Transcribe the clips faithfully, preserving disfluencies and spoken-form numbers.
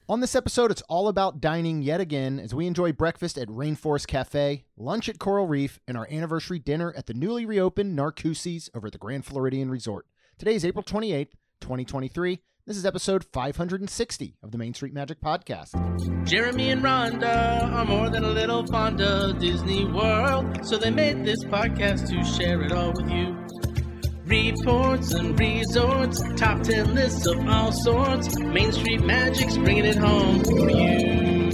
On this episode, it's all about dining yet again as we enjoy breakfast at Rainforest Cafe, lunch at Coral Reef, and our anniversary dinner at the newly reopened Narcoossee's over at the Grand Floridian Resort. Today is April twenty-eighth, twenty twenty-three. This is episode five hundred sixty of the Main Street Magic Podcast. Jeremy and Rhonda are more than a little fond of Disney World, so they made this podcast to share it all with you. Reports and resorts, top ten lists of all sorts. Main Street Magic's bringing it home for you.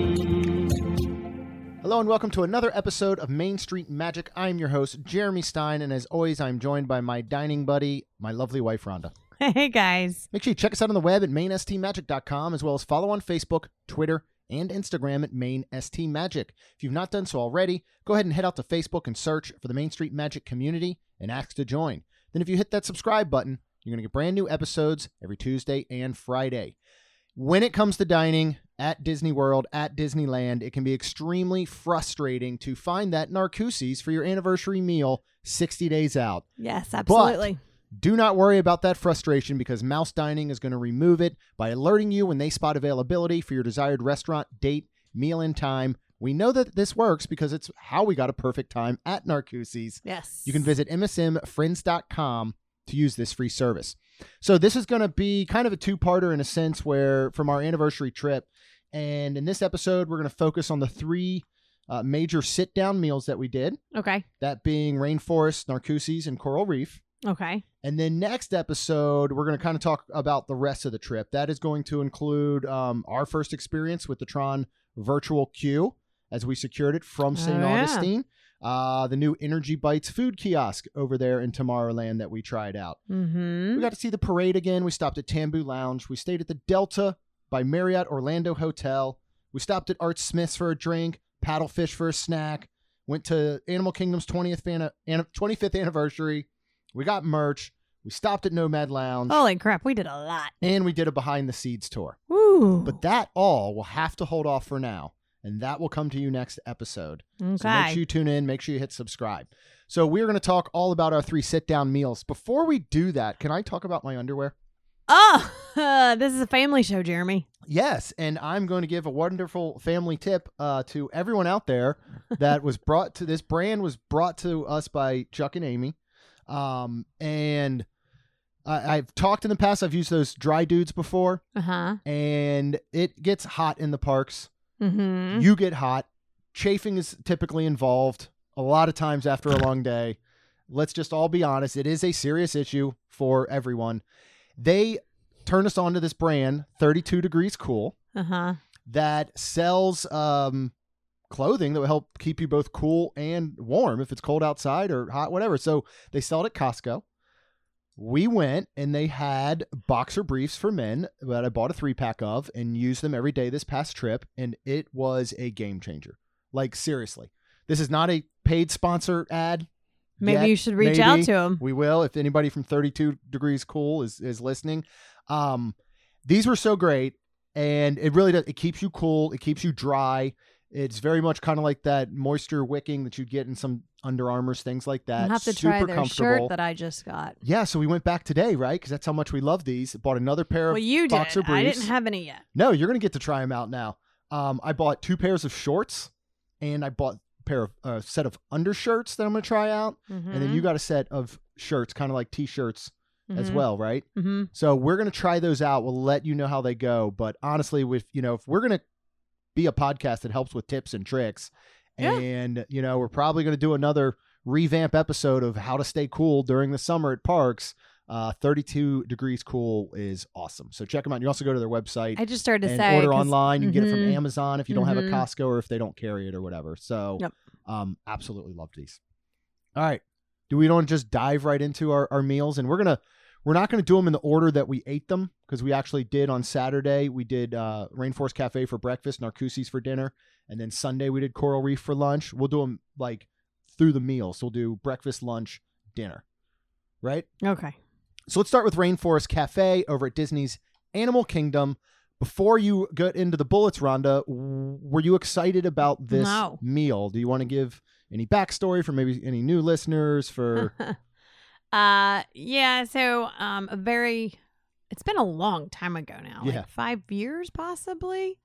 Hello and welcome to another episode of Main Street Magic. I'm your host, Jeremy Stein, and as always, I'm joined by my dining buddy, my lovely wife, Rhonda. Hey, guys. Make sure you check us out on the web at main s t magic dot com, as well as follow on Facebook, Twitter, and Instagram at Main S T Magic. If you've not done so already, go ahead and head out to Facebook and search for the Main Street Magic community and ask to join. Then if you hit that subscribe button, you're going to get brand new episodes every Tuesday and Friday. When it comes to dining at Disney World, at Disneyland, it can be extremely frustrating to find that Narcoossee's for your anniversary meal sixty days out. Yes, absolutely. But do not worry about that frustration because Mouse Dining is going to remove it by alerting you when they spot availability for your desired restaurant, date, meal, and time. We know that this works because it's how we got a perfect time at Narcoossee's. Yes. You can visit m s m friends dot com to use this free service. So this is going to be kind of a two-parter in a sense where from our anniversary trip. And in this episode, we're going to focus on the three uh, major sit-down meals that we did. Okay. That being Rainforest, Narcoossee's, and Coral Reef. Okay. And then next episode, we're going to kind of talk about the rest of the trip. That is going to include um, our first experience with the Tron Virtual Queue as we secured it from Saint Oh, yeah. Augustine. Uh, the new Energy Bites food kiosk over there in Tomorrowland that we tried out. Mm-hmm. We got to see the parade again. We stopped at Tambu Lounge. We stayed at the Delta by Marriott Orlando Hotel. We stopped at Art Smith's for a drink, Paddlefish for a snack. Went to Animal Kingdom's twentieth fan- twenty-fifth anniversary. We got merch. We stopped at Nomad Lounge. Holy crap, we did a lot. And we did a behind the scenes tour. Woo. But that all will have to hold off for now. And that will come to you next episode. Okay. So make sure you tune in. Make sure you hit subscribe. So we're going to talk all about our three sit-down meals. Before we do that, can I talk about my underwear? Oh, uh, this is a family show, Jeremy. Yes, and I'm going to give a wonderful family tip uh, to everyone out there that was brought to this brand was brought to us by Chuck and Amy. Um, and I, I've talked in the past. I've used those Dry Dudes before, Uh-huh. and it gets hot in the parks. Mm-hmm. You get hot. Chafing is typically involved a lot of times after a long day. Let's just all be honest. It is a serious issue for everyone. They turned us on to this brand, thirty-two Degrees Cool, Uh-huh. that sells um, clothing that will help keep you both cool and warm if it's cold outside or hot, whatever. So they sell it at Costco. We went and they had boxer briefs for men that I bought a three pack of and used them every day this past trip. And it was a game changer. Like, seriously, this is not a paid sponsor ad. Maybe yet. you should reach Maybe. out to him. We will. If anybody from thirty-two Degrees Cool is, is listening. Um, these were so great. And it really does. It keeps you cool. It keeps you dry. It's very much kind of like that moisture wicking that you get in some Under Armours, things like that. I'll have to Super try their comfortable. shirt that I just got. Yeah, so we went back today, right? Because that's how much we love these. Bought another pair Well, of you boxer did. I briefs. didn't have any yet. No, you're going to get to try them out now. Um, I bought two pairs of shorts, and I bought a pair of a uh, set of undershirts that I'm going to try out, Mm-hmm. and then you got a set of shirts, kind of like T-shirts as well, right? Mm-hmm. So we're going to try those out. We'll let you know how they go. But honestly, with you know, if we're going to be a podcast that helps with tips and tricks, Yeah. and you know, we're probably going to do another revamp episode of how to stay cool during the summer at parks. Uh, thirty-two Degrees Cool is awesome. So check them out. You also go to their website I just started to and say order 'cause- online. You can get it from Mhm. Amazon if you don't have a Mhm. Costco or if they don't carry it or whatever. So, Yep. um, absolutely love these. All right. Do we don't just dive right into our, our meals? And we're going to, we're not going to do them in the order that we ate them because we actually did on Saturday. We did uh, Rainforest Cafe for breakfast, Narcoossee's for dinner. And then Sunday we did Coral Reef for lunch. We'll do them like through the meals. So we'll do breakfast, lunch, dinner. Right? Okay. So let's start with Rainforest Cafe over at Disney's Animal Kingdom. Before you get into the bullets, Rhonda, w- were you excited about this No. meal? Do you want to give any backstory for maybe any new listeners? For uh, yeah. So, um, a very It's been a long time ago now. Yeah. Like five years possibly.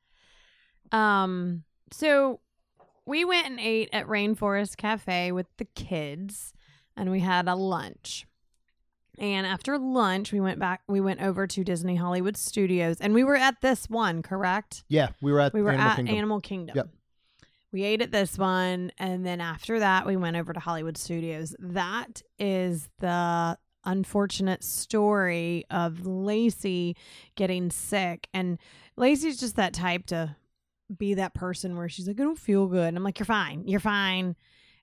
Um, so we went and ate at Rainforest Cafe with the kids, and we had a lunch. And after lunch, we went back, we went over to Disney Hollywood Studios, and we were at this one, correct? Yeah, we were at We were Animal at Kingdom. Animal Kingdom. Yep. We ate at this one, and then after that, we went over to Hollywood Studios. That is the unfortunate story of Lacey getting sick. And Lacey's just that type to be that person where she's like, I don't feel good. And I'm like, you're fine. You're fine.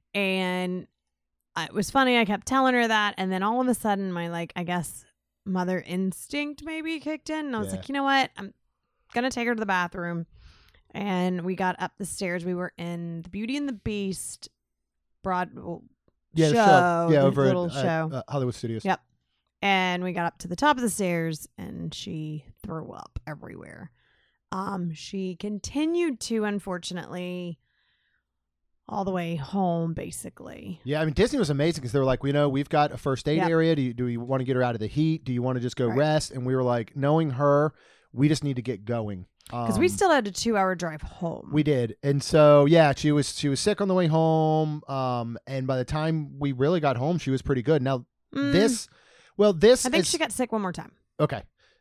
And it was funny. I kept telling her that. And then all of a sudden, my, like, I guess, mother instinct maybe kicked in. And I was Yeah. like, you know what? I'm going to take her to the bathroom. And we got up the stairs. We were in the Beauty and the Beast broad well, yeah, show. the show. Yeah, the over little at, show. at uh, Hollywood Studios. Yep. And we got up to the top of the stairs, and she threw up everywhere. Um, she continued to, unfortunately, all the way home, basically. Yeah, I mean, Disney was amazing because they were like, we know we've got a first aid Yep. area. Do you, do you want to get her out of the heat? Do you want to just go Right. rest? And we were like, knowing her, we just need to get going. Because we Um, still had a two-hour drive home. We did. And so, yeah, she was she was sick on the way home. Um, and by the time we really got home, she was pretty good. Now, Mm, this, well, this I think is, she got sick one more time. okay.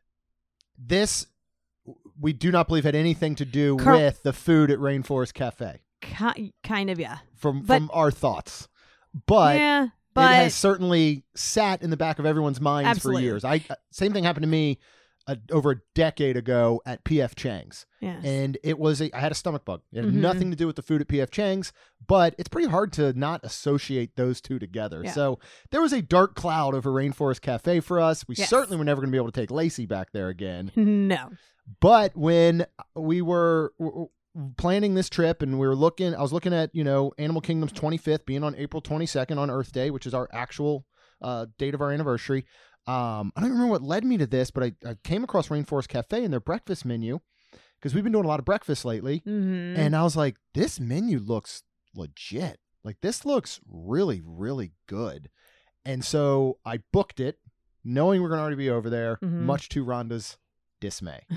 This, we do not believe had anything to do Cor- with the food at Rainforest Cafe Ki- kind of, yeah. from, But- from our thoughts. But yeah, it but has certainly sat in the back of everyone's minds Absolutely. for years. I Same thing happened to me uh, over a decade ago at P F Chang's. yes. And it was a, I had a stomach bug. It had Mhm. nothing to do with the food at P F Chang's, but it's pretty hard to not associate those two together. Yeah. So there was a dark cloud over Rainforest Cafe for us. We Yes. certainly were never going to be able to take Lacey back there again. no. But when we were w- w- planning this trip and we were looking, I was looking at, you know, Animal Kingdom's twenty-fifth being on April twenty-second on Earth Day, which is our actual uh, date of our anniversary. Um, I don't remember what led me to this, but I, I came across Rainforest Cafe and their breakfast menu because we've been doing a lot of breakfast lately. Mm-hmm. And I was like, this menu looks legit. Like, this looks really, really good. And so I booked it, knowing we're going to already be over there, Mhm. much to Rhonda's dismay.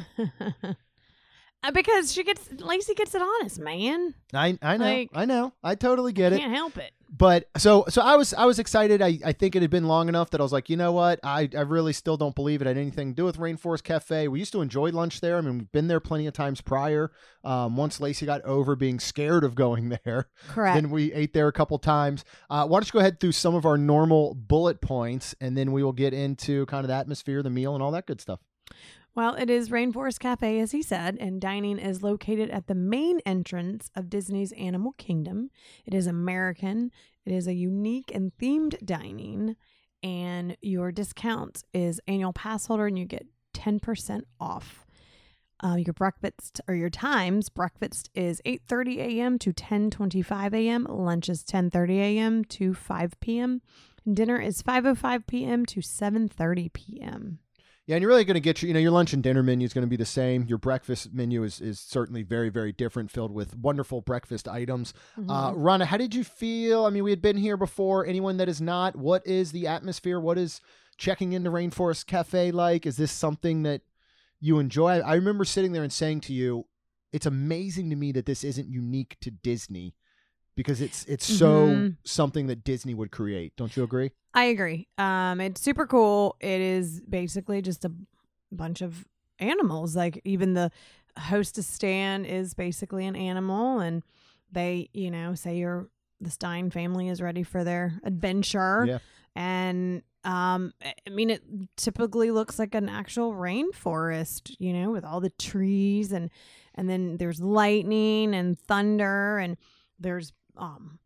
Uh, because she gets Lacey gets it honest, man. I I know, Like, I know, I totally get it. Can't help it. But so so I was I was excited. I, I think it had been long enough that I was like, you know what? I, I really still don't believe it had anything to do with Rainforest Cafe. We used to enjoy lunch there. I mean, we've been there plenty of times prior. Um, once Lacey got over being scared of going there, Correct. then we ate there a couple times. Uh, why don't you go ahead through some of our normal bullet points, and then we will get into kind of the atmosphere, the meal, and all that good stuff. Well, it is Rainforest Cafe, as he said, and dining is located at the main entrance of Disney's Animal Kingdom. It is American. It is a unique and themed dining, and your discount is annual pass holder, and you get ten percent off. Uh, your breakfast or your times, breakfast is eight thirty a.m. to ten twenty-five a.m. Lunch is ten thirty a.m. to five p.m. Dinner is five oh five p.m. to seven thirty p.m. Yeah, and you're really going to get your, you know, your lunch and dinner menu is going to be the same. Your breakfast menu is, is certainly very, very different, filled with wonderful breakfast items. Mm-hmm. Uh, Rhonda, how did you feel? I mean, we had been here before. Anyone that is not, what is the atmosphere? What is checking into Rainforest Cafe like? Is this something that you enjoy? I remember sitting there and saying to you, it's amazing to me that this isn't unique to Disney because it's it's so Mhm. something that Disney would create. Don't you agree? I agree. Um, it's super cool. It is basically just a bunch of animals. Like even the hostess stand is basically an animal, and they, you know, say you're the Stein family is ready for their adventure. Yeah. And um, I mean, it typically looks like an actual rainforest, you know, with all the trees, and and then there's lightning and thunder, and there's um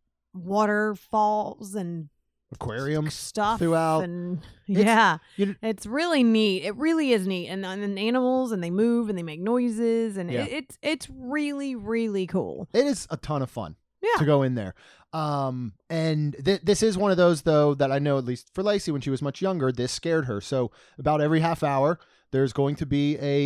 waterfalls and Aquariums stuff throughout. and It's- yeah, you- it's really neat. It really is neat, and and then animals, and they move and they make noises, and Yeah. it, it's it's really really cool. It is a ton of fun. Yeah. To go in there. Um, and th- this is one of those, though, that I know, at least for Lacey, when she was much younger, this scared her. So about every half hour, there's going to be a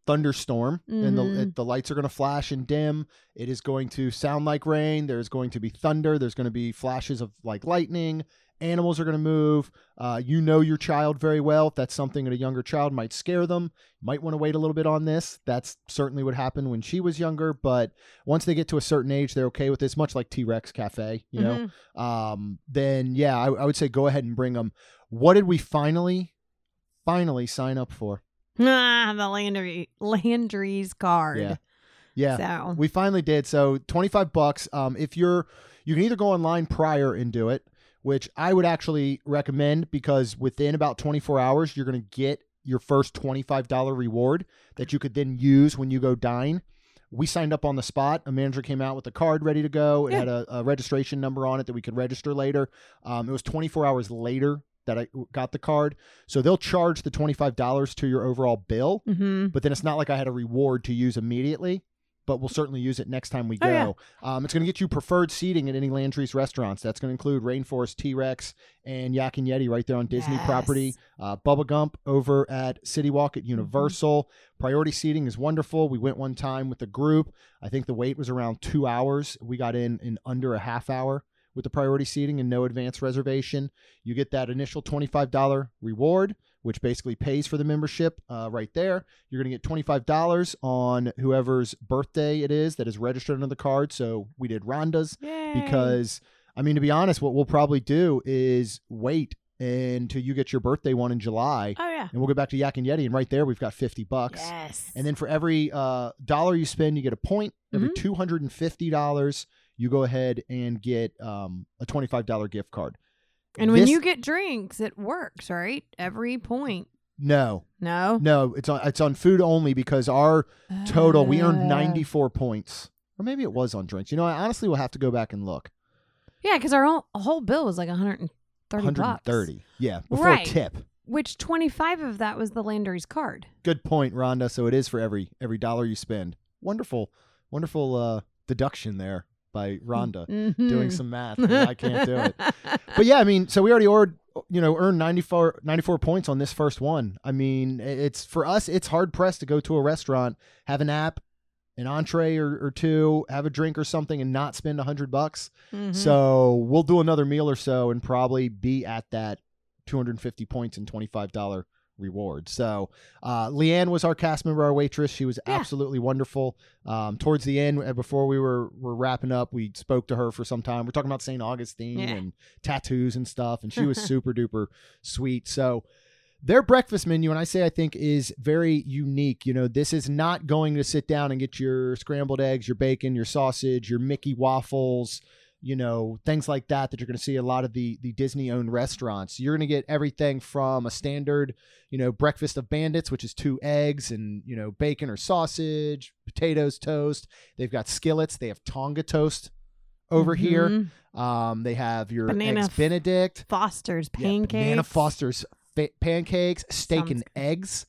thunderstorm, and the Mhm. it, the lights are going to flash and dim. It is going to sound like rain. There's going to be thunder. There's going to be flashes of like lightning. Animals are going to move. Uh, you know your child very well. If that's something that a younger child might scare them, might want to wait a little bit on this. That's certainly what happened when she was younger. But once they get to a certain age, they're okay with this, much like T-Rex Cafe, you know. Mhm. Um, then, yeah, I, I would say go ahead and bring them. What did we finally, finally sign up for? Ah, the Landry Landry's card. Yeah. Yeah. So We finally did. So twenty-five bucks. Um, if you're, you can either go online prior and do it, which I would actually recommend, because within about twenty-four hours, you're going to get your first twenty-five dollars reward that you could then use when you go dine. We signed up on the spot. A manager came out with a card ready to go. It Yeah. had a, a registration number on it that we could register later. Um, it was twenty-four hours later that I got the card. So they'll charge the twenty-five dollars to your overall bill, Mhm. but then it's not like I had a reward to use immediately. But we'll certainly use it next time we Oh, go. yeah. Um, it's going to get you preferred seating at any Landry's restaurants. That's going to include Rainforest, T-Rex, and Yak and Yeti right there on Disney Yes. property. Uh, Bubba Gump over at City Walk at Universal. Mm-hmm. Priority seating is wonderful. We went one time with the group. I think the wait was around two hours. We got in in under a half hour with the priority seating and no advance reservation. You get that initial twenty-five dollars reward, which basically pays for the membership uh, right there. You're going to get twenty-five dollars on whoever's birthday it is that is registered on the card. So we did Rhonda's Yay. because, I mean, to be honest, what we'll probably do is wait until you get your birthday one in July. Oh yeah. And we'll go back to Yak and Yeti. And right there, we've got fifty bucks. Yes. And then for every uh, dollar you spend, you get a point. Every Mhm. two hundred fifty dollars, you go ahead and get um, a twenty-five dollars gift card. And when This- you get drinks, it works, right? Every point. No, No. no, it's on it's on food only, because our total, we earned Uh, ninety-four points. Or maybe it was on drinks. You know, I honestly will have to go back and look. Yeah, because our whole, whole bill was like one hundred thirty one bucks. hundred thirty. Yeah, before Right. tip. Which twenty-five of that was the Landry's card. Good point, Rhonda. So it is for every every dollar you spend. Wonderful, wonderful uh, deduction there by Rhonda. Mhm. Doing some math. I can't do it. But yeah, I mean, so we already ordered, you know, earned ninety-four, ninety-four points on this first one. I mean, it's for us, it's hard pressed to go to a restaurant, have an app, an entree or, or two, have a drink or something, and not spend a hundred bucks. Mhm. So we'll do another meal or so and probably be at that two hundred fifty points and twenty-five dollars reward. So uh, Leanne was our cast member, our waitress. She was Yeah. absolutely wonderful. Um, towards the end, uh, before we were, were wrapping up, we spoke to her for some time. We're talking about Saint Augustine Yeah. and tattoos and stuff, and she was super duper sweet. So their breakfast menu, and I say I think, is very unique. You know, this is not going to sit down and get your scrambled eggs, your bacon, your sausage, your Mickey waffles, you know, things like that that you're going to see a lot of the the Disney-owned restaurants. You're going to get everything from a standard, you know, breakfast of bandits, which is two eggs and, you know, bacon or sausage, potatoes, toast. They've got skillets. They have Tonga toast over here. Mhm. Um, they have your Banana eggs f- Benedict. Foster's Yeah, pancakes. Banana Foster's fa- pancakes, steak Sounds and good. eggs,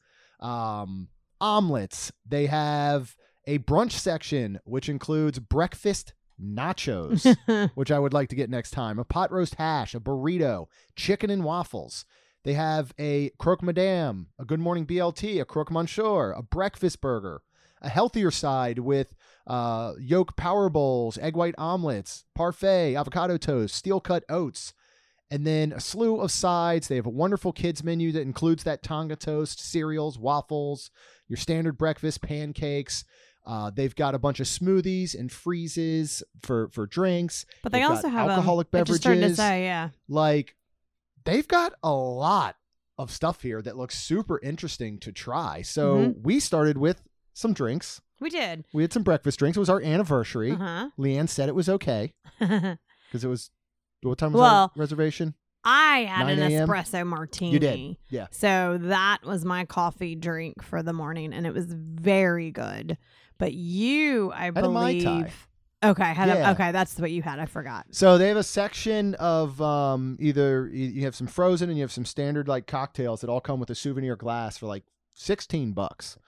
um, omelets. They have a brunch section, which includes breakfast nachos, which I would like to get next time, a pot roast hash, a burrito, chicken and waffles. They have a croque madame, a good morning B L T, a croque monsieur, a breakfast burger, a healthier side with uh, yolk power bowls, egg white omelets, parfait, avocado toast, steel cut oats, and then a slew of sides. They have a wonderful kids menu that includes that Tonga toast, cereals, waffles, your standard breakfast, pancakes. Uh, they've got a bunch of smoothies and freezes for, for drinks. But they They've also got have alcoholic um, I just started to beverages. say, yeah. Like, they've got a lot of stuff here that looks super interesting to try. So Mm-hmm. we started with some drinks. We did. We had some breakfast drinks. It was our anniversary. Uh Leanne said it was okay huh. because it was, what time was Well, our reservation? I had an nine a.m.? espresso martini. You did. Yeah. So that was my coffee drink for the morning, and it was very good. But you, I had a Mai Tai. believe. Okay, had Yeah. a, okay, that's what you had. I forgot. So they have a section of um, either you you have some frozen and you have some standard like cocktails that all come with a souvenir glass for like sixteen bucks.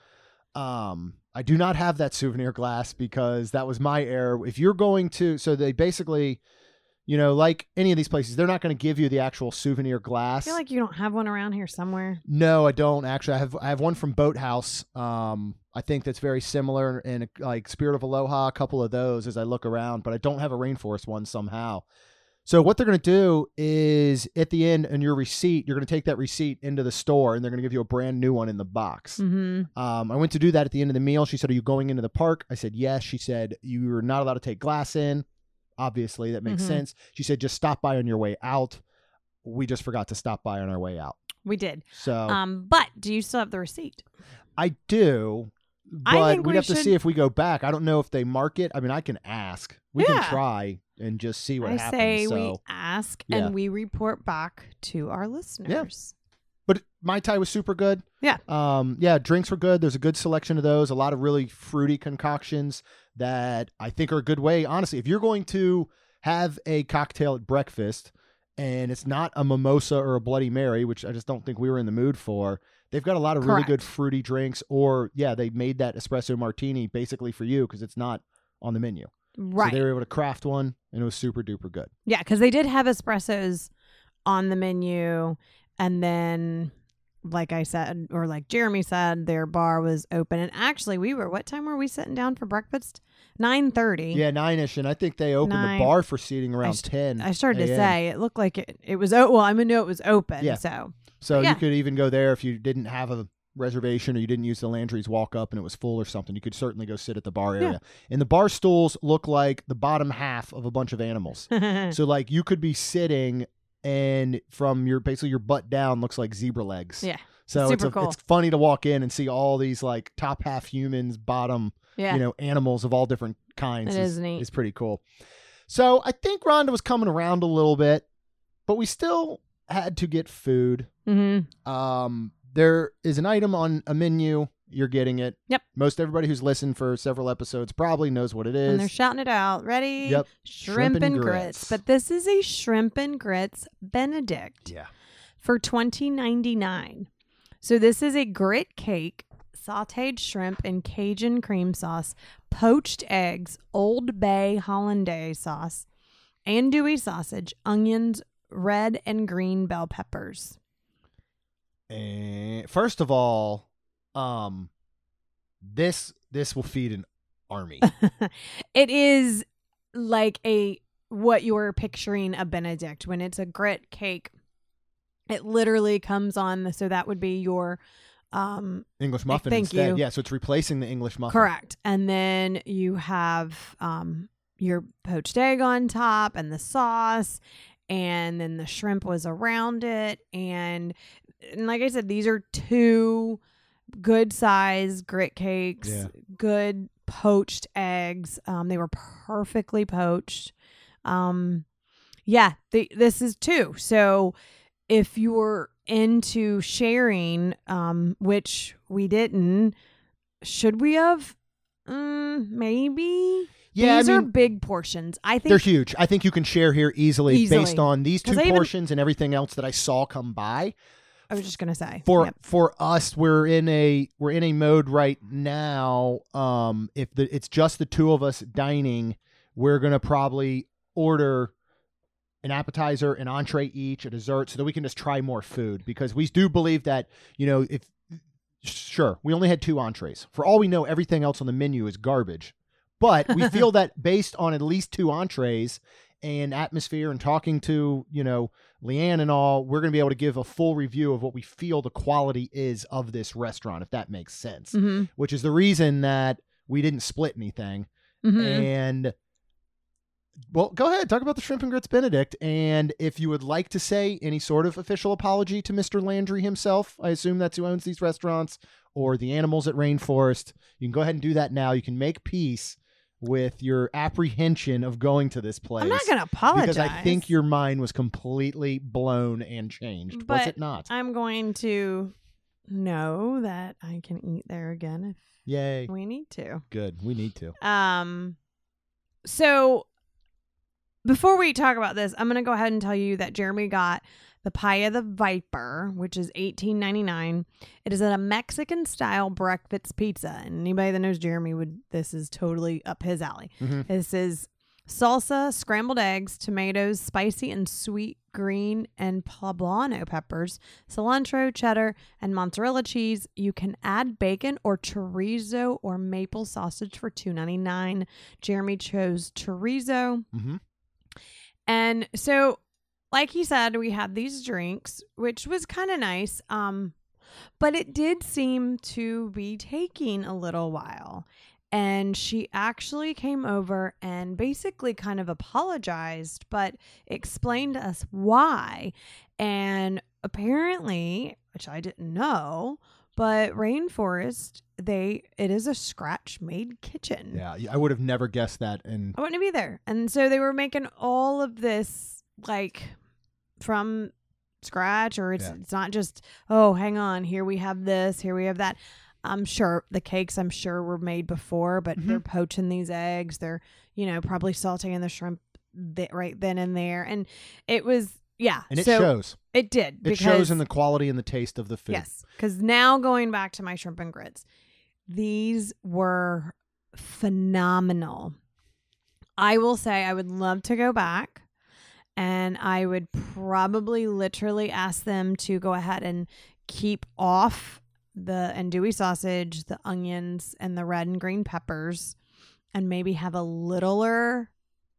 Um, I do not have that souvenir glass because that was my error. If you're going to, so they basically, you know, like any of these places, they're not going to give you the actual souvenir I glass. feel like you don't have one around here somewhere. No, I don't actually. I have I have one from Boathouse. Um, I think that's very similar, and like Spirit of Aloha, a couple of those as I look around, but I don't have a Rainforest one somehow. So what they're going to do is at the end in your receipt, you're going to take that receipt into the store, and they're going to give you a brand new one in the box. Mm-hmm. Um, I went to do that at the end of the meal. She said, "Are you going into the park?" I said, "Yes." She said, "You're not allowed to take glass in." Obviously, that makes Mhm. sense. She said, "Just stop by on your way out." We just forgot to stop by on our way out. We did. So Um, but do you still have the receipt? I do, I but think we'd we have to should- see if we go back. I don't know if they mark it. I mean, I can ask. We Yeah. can try and just see what I happens. say so. we ask yeah. and we report back to our listeners. But Mai Tai was super good. Yeah. Um, yeah, drinks were good. There's a good selection of those. A lot of really fruity concoctions that I think are a good way. Honestly, if you're going to have a cocktail at breakfast and it's not a mimosa or a Bloody Mary, which I just don't think we were in the mood for, they've got a lot of really good Correct. fruity drinks. Or, yeah, they made that espresso martini basically for you because it's not on the menu. Right. So they were able to craft one, and it was super duper good. Yeah, because they did have espressos on the menu, and then, like I said, or like Jeremy said, their bar was open. And actually, we were. What time were we sitting down for breakfast? Nine thirty. Yeah, nine-ish, and I think they opened Nine. the bar for seating around st- ten. I started to a m. say it looked like it. It was. Oh, well, I knew it was open. Yeah. So So Yeah. you could even go there if you didn't have a reservation or you didn't use the Landry's walk up and it was full or something. You could certainly go sit at the bar area. And the bar stools look like the bottom half of a bunch of animals. So like you could be sitting and from your basically your butt down looks like zebra legs. yeah, So super it's a, cool. it's funny to walk in and see all these like top half humans, bottom, yeah. you know, animals of all different kinds. It is neat. Is pretty cool. So I think Rhonda was coming around a little bit, but we still had to get food. Mm-hmm. Um, there is an item on a menu. You're getting it. Yep. Most everybody who's listened for several episodes probably knows what it And they're is. shouting it out. Ready? Yep. Shrimp, and, grits. grits. But this is a shrimp and grits Benedict Yeah. for twenty ninety-nine. So this is a grit cake, sautéed shrimp and Cajun cream sauce, poached eggs, Old Bay hollandaise sauce, andouille sausage, onions, red and green bell peppers. And first of all, um, this this will feed an army. It is like a what you're picturing a Benedict when it's a grit cake. It literally comes on, so that would be your um English muffin Thank instead. you. Yeah, so it's replacing the English muffin. correct. And then you have um your poached egg on top and the sauce, and then the shrimp was around it, and, and like I said, these are two good size grit cakes, Yeah. good poached eggs. Um, they were perfectly poached. Um, yeah, the, this is two. So if you're into sharing, um, which we didn't, should we have? Mm, maybe. Yeah, These I are mean, big portions. I think they're huge. I think you can share here easily, Easily. based on these two 'Cause I even- portions and everything else that I saw come by. I was just gonna say For Yep. for us, we're in a we're in a mode right now. Um, if the it's just the two of us dining, we're gonna probably order an appetizer, an entree each, a dessert, so that we can just try more food, because we do believe that, you know, if sure we only had two entrees. For all we know, everything else on the menu is garbage. But we feel that based on at least two entrees and atmosphere and talking to, you know, Leanne and all, we're going to be able to give a full review of what we feel the quality is of this restaurant, if that makes sense, Mhm. which is the reason that we didn't split anything. Mhm. And, well, go ahead, talk about the Shrimp and Grits Benedict. And if you would like to say any sort of official apology to Mister Landry himself, I assume that's who owns these restaurants, or the animals at Rainforest, you can go ahead and do that now. You can make peace with your apprehension of going to this place. I'm not gonna apologize Because I think your mind was completely blown and changed. was But it not? I'm going to know that I can eat there again if Yay. we need to. Good. We need to. Um, so before we talk about this, I'm gonna go ahead and tell you that Jeremy got the Pie of the Viper, which is eighteen ninety-nine. It is a Mexican style breakfast pizza, and anybody that knows Jeremy would this is totally up his alley. Mhm. This is salsa, scrambled eggs, tomatoes, spicy and sweet green and poblano peppers, cilantro, cheddar, and mozzarella cheese. You can add bacon or chorizo or maple sausage for two ninety-nine. Jeremy chose chorizo. Mm-hmm. And so, like he said, we had these drinks, which was kind of nice. Um, but it did seem to be taking a little while. And she actually came over and basically kind of apologized, but explained to us why. And apparently, which I didn't know, but Rainforest, they it is a scratch-made kitchen. Yeah, I would have never guessed that. And I wouldn't be there. And so they were making all of this like from scratch, or it's Yeah. it's not just, oh, hang on, here we have this, here we have that. I'm sure the cakes, I'm sure, were made before, but Mhm. they're poaching these eggs. They're, you know, probably sauteing the shrimp th- right then and there. And it was, yeah. and it so shows. It did. It because, shows in the quality and the taste of the food. Yes. Because now going back to my shrimp and grits, these were phenomenal. I will say I would love to go back, and I would probably literally ask them to go ahead and keep off the andouille sausage, the onions, and the red and green peppers, and maybe have a littler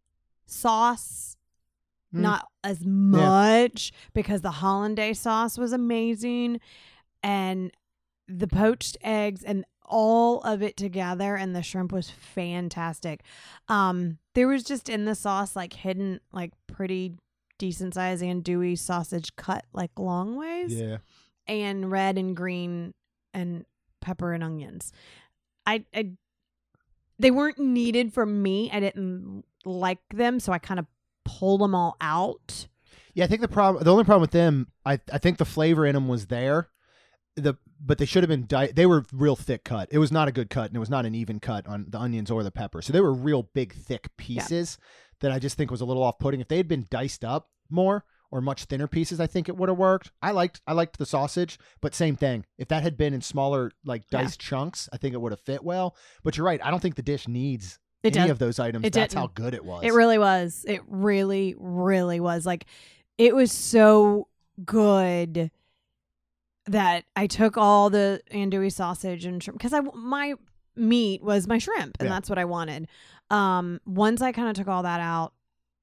sauce, Mm. not as much, because the hollandaise sauce was amazing, and the poached eggs and all of it together, and the shrimp was fantastic. Um, there was just in the sauce like hidden, like pretty decent size andouille sausage cut like long ways, Yeah. and red and green and pepper and onions. I, I they weren't needed for me. I didn't like them, so I kind of pulled them all out. Yeah, I think the problem, the only problem with them, I I think the flavor in them was there. The but they should have been di- they were real thick cut. It was not a good cut, and it was not an even cut on the onions or the pepper. So they were real big thick pieces that I just think was a little off-putting. If they had been diced up more or much thinner pieces, I think it would have worked. I liked I liked the sausage, but same thing. If that had been in smaller like Yeah. diced chunks, I think it would have fit well. But you're right. I don't think the dish needs It any does. of those items. It That's didn't. how good it was. It really was. It really, really was. Like, it was so good that I took all the andouille sausage and shrimp, because I my meat was my shrimp, and Yeah. that's what I wanted. Um, once I kind of took all that out,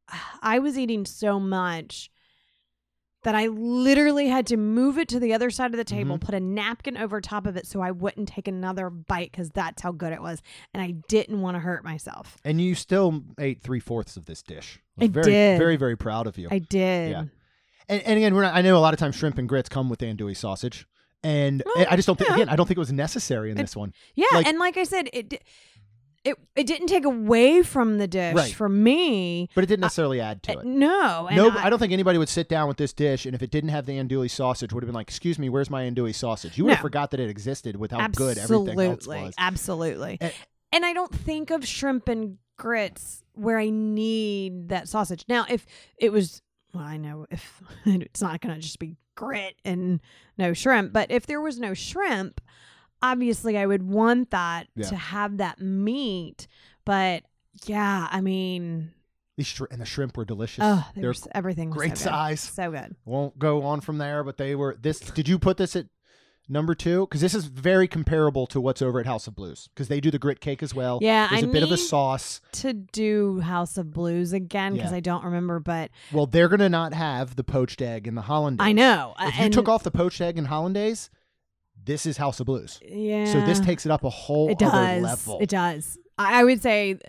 I was eating so much that I literally had to move it to the other side of the table, Mhm. put a napkin over top of it so I wouldn't take another bite, because that's how good it was, and I didn't want to hurt myself. And you still ate three fourths of this dish. I was I very, did. very, very proud of you. I did. Yeah. And, and again, we're not, I know a lot of times shrimp and grits come with andouille sausage, and Well, I just don't think. yeah. Again, I don't think it was necessary in It- this one. Yeah, Like- and like I said, it di- it it didn't take away from the dish Right. for me. But it didn't necessarily add to Uh, it. No, and No, I, I don't think anybody would sit down with this dish, and if it didn't have the andouille sausage, would have been like, "Excuse me, where's my andouille sausage?" You would have No. forgot that it existed with how good everything else absolutely, was. absolutely. And- And I don't think of shrimp and grits where I need that sausage. Now, if it was, well, I know if it's not going to just be grit and no shrimp, but if there was no shrimp, obviously I would want that Yeah. to have that meat. But yeah, I mean, These shri- and the shrimp were delicious. oh, They're there's everything was great so good. size. So good. Won't go on from there, but they were this. Did you put this at number two? Because this is very comparable to what's over at House of Blues, because they do the grit cake as well. Yeah, There's I a bit of a need sauce. to do House of Blues again because Yeah. I don't remember, but Well, they're gonna not have the poached egg and the hollandaise. I know. If you and, took off the poached egg and hollandaise, this is House of Blues. yeah, So this takes it up a whole it other does. level. It does. I, I would say,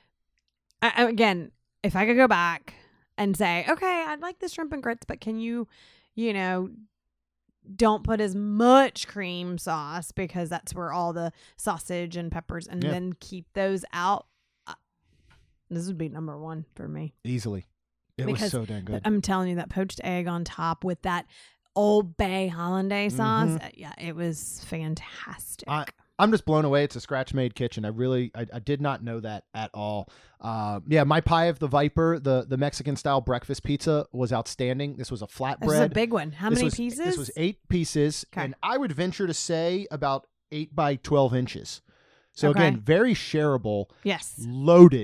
I, I- again, if I could go back and say, okay, I'd like the shrimp and grits, but can you, you know, don't put as much cream sauce because that's where all the sausage and peppers, and Yeah. then keep those out. Uh, This would be number one for me. Easily. It was Because so dang good. I'm telling you, that poached egg on top with that Old Bay hollandaise sauce, Mhm. uh, yeah, it was fantastic. I- I'm just blown away. It's a scratch-made kitchen. I really, I, I did not know that at all. Uh, yeah, my pie of the Viper, the the Mexican-style breakfast pizza, was outstanding. This was a flatbread. This is a big one. How This many was- pieces? This was eight pieces, Okay. and I would venture to say about eight by twelve inches. So Okay. again, very shareable, Yes. loaded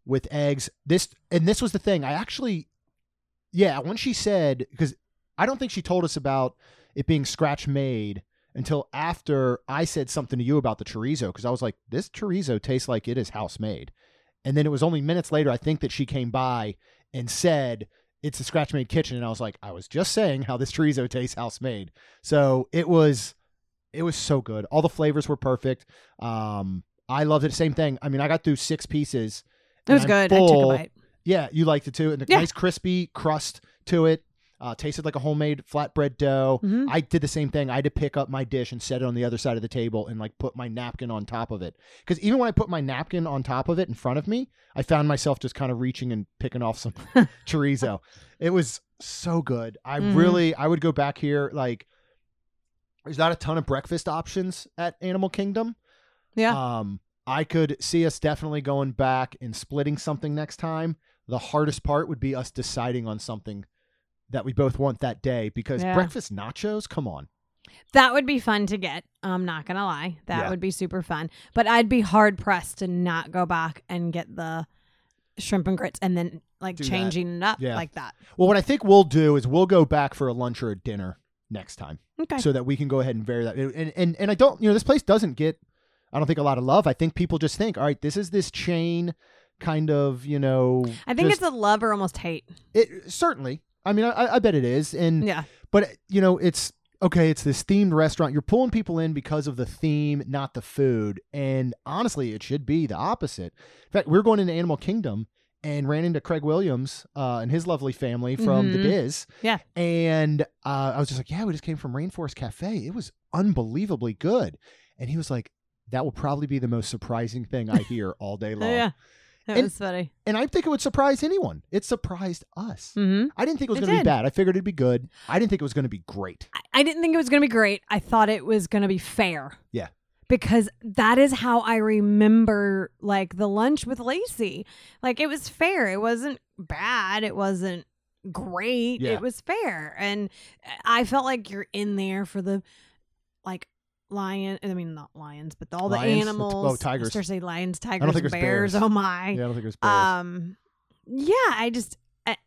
with eggs. This and this was the thing. I actually, yeah, when she said, because I don't think she told us about it being scratch made until after I said something to you about the chorizo, because I was like, this chorizo tastes like it is house made. And then it was only minutes later, I think, that she came by and said it's a scratch made kitchen. And I was like, I was just saying how this chorizo tastes house made. So it was, it was so good. All the flavors were perfect. Um, I loved it. Same thing. I mean, I got through six pieces. It was good. I took a bite. Yeah, you liked it too. And the Yeah. nice crispy crust to it. Uh, tasted like a homemade flatbread dough. Mhm. I did the same thing. I had to pick up my dish and set it on the other side of the table and like put my napkin on top of it. Because even when I put my napkin on top of it in front of me, I found myself just kind of reaching and picking off some chorizo. It was so good. I Mhm. really, I would go back here. Like, there's not a ton of breakfast options at Animal Kingdom. Yeah. Um, I could see us definitely going back and splitting something next time. The hardest part would be us deciding on something that we both want that day, because Yeah. breakfast nachos, come on. That would be fun to get. I'm not going to lie. That Yeah. would be super fun. But I'd be hard pressed to not go back and get the shrimp and grits and then like Do that. changing it up Yeah. like that. Well, what I think we'll do is we'll go back for a lunch or a dinner next time, Okay. so that we can go ahead and vary that. And, and, and I don't, you know, this place doesn't get, I don't think, a lot of love. I think people just think, all right, this is this chain kind of, you know. I think just- it's a love or almost hate. it certainly. I mean, I, I bet it is. And, Yeah. but you know, it's okay. It's this themed restaurant. You're pulling people in because of the theme, not the food. And honestly, it should be the opposite. In fact, we were going into Animal Kingdom and ran into Craig Williams uh, and his lovely family from the Mhm. Diz. Yeah. And uh, I was just like, yeah, we just came from Rainforest Cafe. It was unbelievably good. And he was like, that will probably be the most surprising thing I hear all day long. Yeah. That And- was funny. And I think it would surprise anyone. It surprised us. Mm-hmm. I didn't think it was It going to be did. bad. I figured it'd be good. I didn't think it was going to be great. I, I didn't think it was going to be great. I thought it was going to be fair. Yeah. Because that is how I remember like the lunch with Lacey. Like it was fair. It wasn't bad. It wasn't great. Yeah. It was fair. And I felt like you're in there for the like lion. I mean, not lions, but all the Lions? animals. Oh, tigers. I was supposed to say lions, think tigers, there's bears. bears. Oh my. Yeah, I don't think it was bears. Um, yeah, I just, I,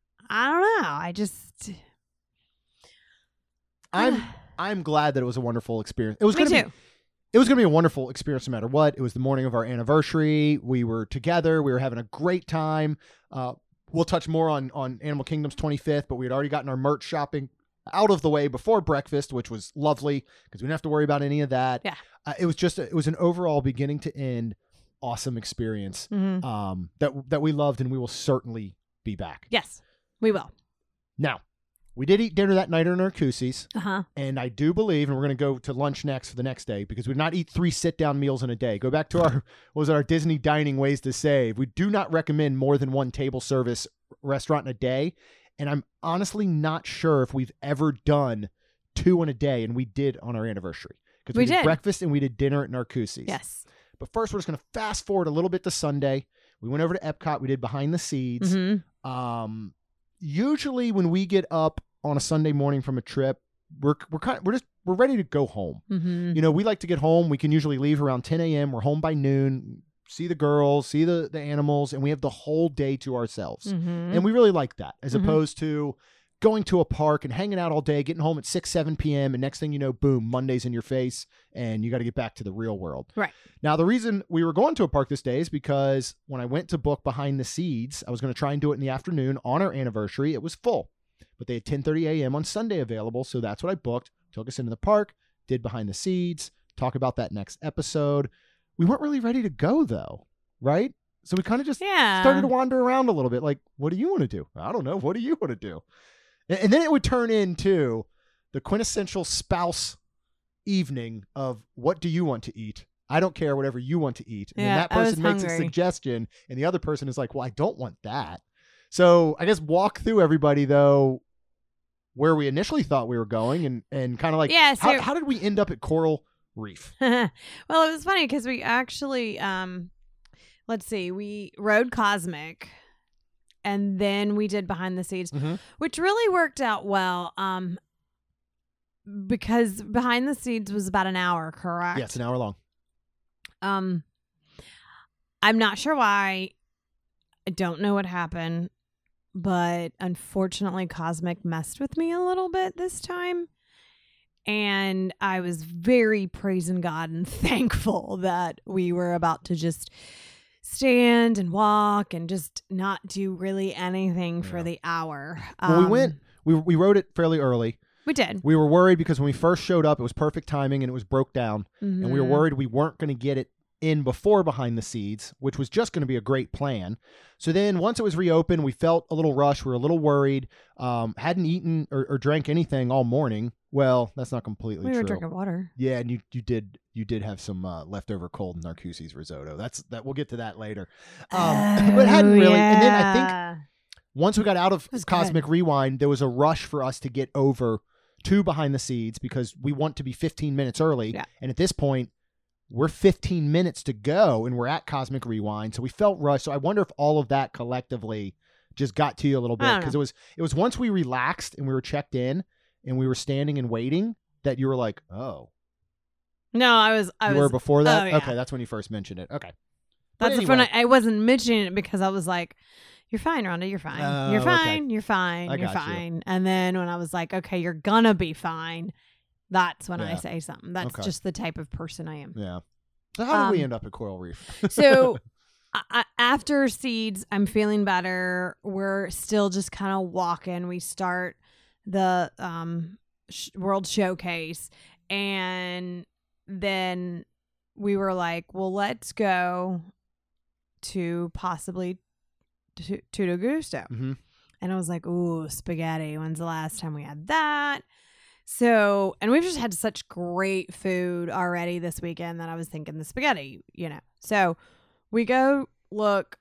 I don't know. I just, I'm I'm glad that it was a wonderful experience. It was me going to too. be it was going to be a wonderful experience no matter what. It was the morning of our anniversary. We were together. We were having a great time. Uh, we'll touch more on on Animal Kingdom's twenty-fifth, but we had already gotten our merch shopping out of the way before breakfast, which was lovely because we didn't have to worry about any of that. Yeah. Uh, it was just a, it was an overall beginning to end awesome experience Mhm. um, that that we loved, and we will certainly be back. Yes, we will. Now, we did eat dinner that night in our Narcoossee's, Uh huh. and I do believe, and we're going to go to lunch next for the next day because we did not eat three sit-down meals in a day. Go back to our what was it, our Disney dining ways to save. We do not recommend more than one table service restaurant in a day, and I'm honestly not sure if we've ever done two in a day, and we did on our anniversary because we, We did, did. breakfast and we did dinner at Narcoossee's. Yes. But first, we're just going to fast forward a little bit to Sunday. We went over to Epcot. We did Behind the Seeds. Mm-hmm. Um, usually when we get up on a Sunday morning from a trip, we're we're kind of, we're just we're ready to go home. Mm-hmm. You know, we like to get home. We can usually leave around ten a.m. We're home by noon. See the girls, see the the animals, and we have the whole day to ourselves. Mm-hmm. And we really like that, as Mhm. opposed to going to a park and hanging out all day, getting home at six, seven p.m. and next thing you know, boom, Monday's in your face, and you got to get back to the real world. Right. Now, the reason we were going to a park this day is because when I went to book Behind the Seeds, I was going to try and do it in the afternoon on our anniversary. It was full, but they had ten thirty a.m. on Sunday available, so that's what I booked. Took us into the park, did Behind the Seeds, talk about that next episode. We weren't really ready to go, though, right? So we kind of just Yeah. started to wander around a little bit, like, what do you want to do? I don't know. What do you want to do? And, and then it would turn into the quintessential spouse evening of what do you want to eat? I don't care, whatever you want to eat. And Yeah, then that I was person makes a hungry. suggestion, and the other person is like, well, I don't want that. So I guess walk through everybody, though, where we initially thought we were going, and, and kind of like, Yeah, so- how, how did we end up at Coral Reef? Well, it was funny because we actually, um, let's see, we rode Cosmic, and then we did Behind the Seeds, Mhm. which really worked out well. Um, because Behind the Seeds was about an hour, correct? Yeah, it's an hour long. Um, I'm not sure why I don't know what happened, but unfortunately Cosmic messed with me a little bit this time. And I was very praising God and thankful that we were about to just stand and walk and just not do really anything for Yeah. the hour. Well, we Um, went, we, we rode it fairly early. We did. We were worried because when we first showed up, it was perfect timing and it was broke down. And we were Mhm. worried we weren't going to get it in before Behind the Seeds, which was just going to be a great plan. So then once it was reopened, we felt a little rushed. We were a little worried. Um, hadn't eaten or, or drank anything all morning. Well, that's not completely We true. were drinking water. Yeah, and you, you did you did have some uh, leftover cold Narcoossee's risotto. That's that. We'll get to that later. Um, but hadn't really. And then I think yeah. once we got out of was Cosmic good. Rewind, there was a rush for us to get over to Behind the Seeds because we want to be fifteen minutes early. Yeah. And at this point, we're fifteen minutes to go and we're at Cosmic Rewind. So we felt rushed. So I wonder if all of that collectively just got to you a little I bit don't because know. it was it was once we relaxed and we were checked in and we were standing and waiting that you were like, oh, No, I was. I you was. were before that? oh, yeah. Okay, that's when you first mentioned it. Okay. But That's the anyway. fun. I, I wasn't mentioning it because I was like, "You're fine, Rhonda. You're fine. Oh, you're okay. fine. You're fine. I You're got you. fine." And then when I was like, "Okay, you're gonna be fine," that's when I Yeah. say something. That's Okay. just the type of person I am. Yeah. So how did we Um, end up at Coral Reef? So I, I, after Seeds, I'm feeling better. We're still just kind of walking. We start the um, sh- World Showcase, and then we were like, "Well, let's go to possibly to Tutto Gusto." hmm And I was like, "Ooh, spaghetti. When's the last time we had that?" So, and we've just had such great food already this weekend that I was thinking the spaghetti, you know. So we go look,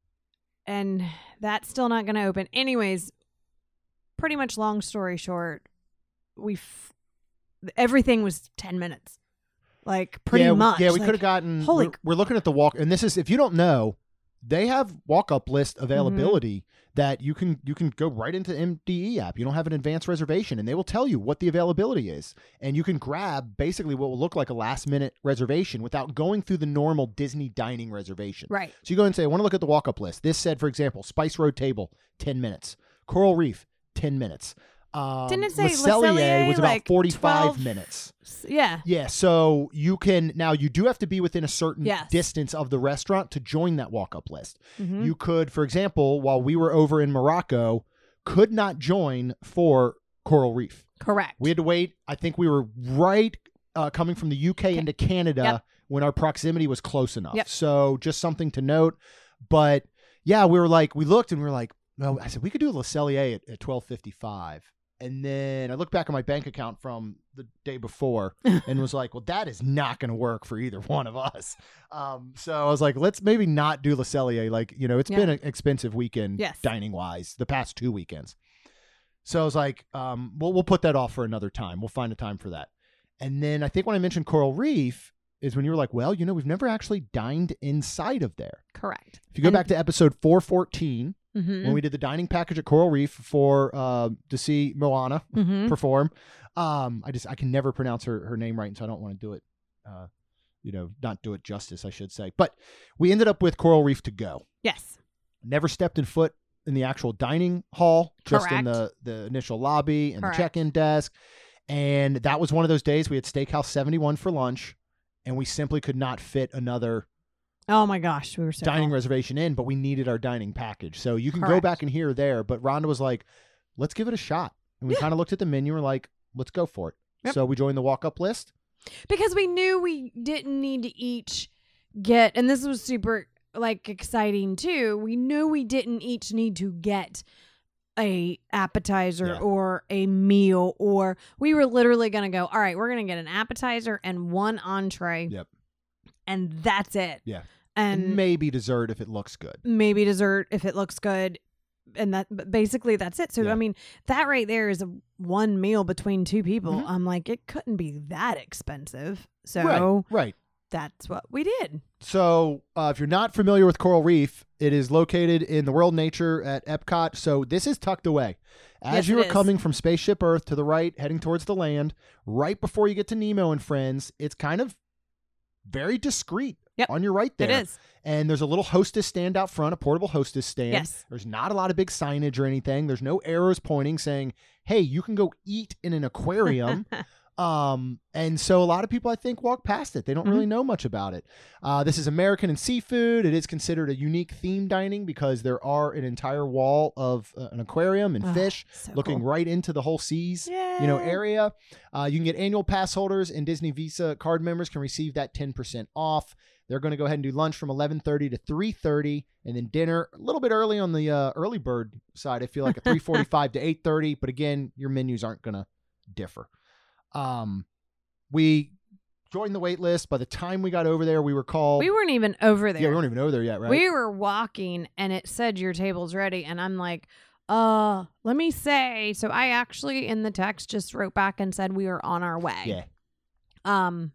and that's still not going to open. Anyways, pretty much long story short, we f- everything was ten minutes. Like, pretty yeah, much. Yeah, we Like, could have gotten. holy- We're, we're looking at the walk, and this is if you don't know, they have walk-up list availability Mm-hmm. that you can you can go right into the M D E app. You don't have an advanced reservation, and they will tell you what the availability is, and you can grab basically what will look like a last-minute reservation without going through the normal Disney dining reservation. Right. So you go and say, I want to look at the walk-up list. This said, for example, Spice Road Table, ten minutes. Coral Reef, ten minutes. Um, Didn't it say Le Le Cellier Cellier, was about like forty-five twelve minutes. S- Yeah. Yeah, so you can now you do have to be within a certain Yes. distance of the restaurant to join that walk-up list. Mhm. You could, for example, while we were over in Morocco, could not join for Coral Reef. Correct. We had to wait. I think we were right uh, coming from the U K into Canada Yep. when our proximity was close enough. Yep. So just something to note. But yeah, we were like, we looked and we were like, no, I said we could do Le Cellier at, at twelve fifty-five. And then I looked back at my bank account from the day before and was like, well, that is not going to work for either one of us. Um, so I was like, let's maybe not do Le Cellier. Like, you know, it's Yeah. been an expensive weekend Yes. dining wise the past two weekends. So I was like, um, well, we'll put that off for another time. We'll find a time for that. And then I think when I mentioned Coral Reef is when you were like, well, you know, we've never actually dined inside of there. Correct. If you go back to episode four fourteen, Mm-hmm. when we did the dining package at Coral Reef for uh, to see Moana Mm-hmm. perform, um, I just I can never pronounce her, her name right, and so I don't want to do it, uh, you know, not do it justice, I should say. But we ended up with Coral Reef to go. Yes. Never stepped in foot in the actual dining hall, just in Correct. the, the initial lobby and Correct. the check-in desk. And that was one of those days we had Steakhouse seventy-one for lunch, and we simply could not fit another Oh my gosh, we were so dining full. reservation in, but we needed our dining package. So you can go Correct. back and hear there. But Rhonda was like, let's give it a shot. And we Yeah. kind of looked at the menu and were like, let's go for it. Yep. So we joined the walk-up list. Because we knew we didn't need to each get, and this was super like exciting too. We knew we didn't each need to get a appetizer Yeah. or a meal, or we were literally going to go, all right, we're going to get an appetizer and one entree. Yep. And that's it. Yeah. And And maybe dessert if it looks good. maybe dessert if it looks good. And that but basically that's it. So Yeah. I mean, that right there is a one meal between two people. Mhm. I'm like, it couldn't be that expensive. So Right. Right. that's what we did. So uh, if you're not familiar with Coral Reef, it is located in the World Nature at Epcot. So this is tucked away. As Yes, you it are is. coming from Spaceship Earth to the right, heading towards the land, right before you get to Nemo and Friends, it's kind of very discreet. Yep. on your right there. It is. And there's a little hostess stand out front, a portable hostess stand. Yes. There's not a lot of big signage or anything. There's no arrows pointing saying, hey, you can go eat in an aquarium. um, and so a lot of people, I think, walk past it. They don't Mm-hmm. really know much about it. Uh, this is American and seafood. It is considered a unique theme dining because there are an entire wall of uh, an aquarium and Oh, fish so looking cool. right into the whole seas, you know, Yay. area. Uh, you can get annual pass holders and Disney Visa card members can receive that ten percent off. They're going to go ahead and do lunch from eleven thirty to three thirty, and then dinner a little bit early on the uh, early bird side. I feel like at three forty-five to eight thirty, but again, your menus aren't going to differ. Um, we joined the wait list. By the time we got over there, we were called. We weren't even over there. Yeah, we weren't even over there yet, right? We were walking and it said your table's ready. And I'm like, uh, let me say. So I actually in the text just wrote back and said we were on our way. Yeah. Um,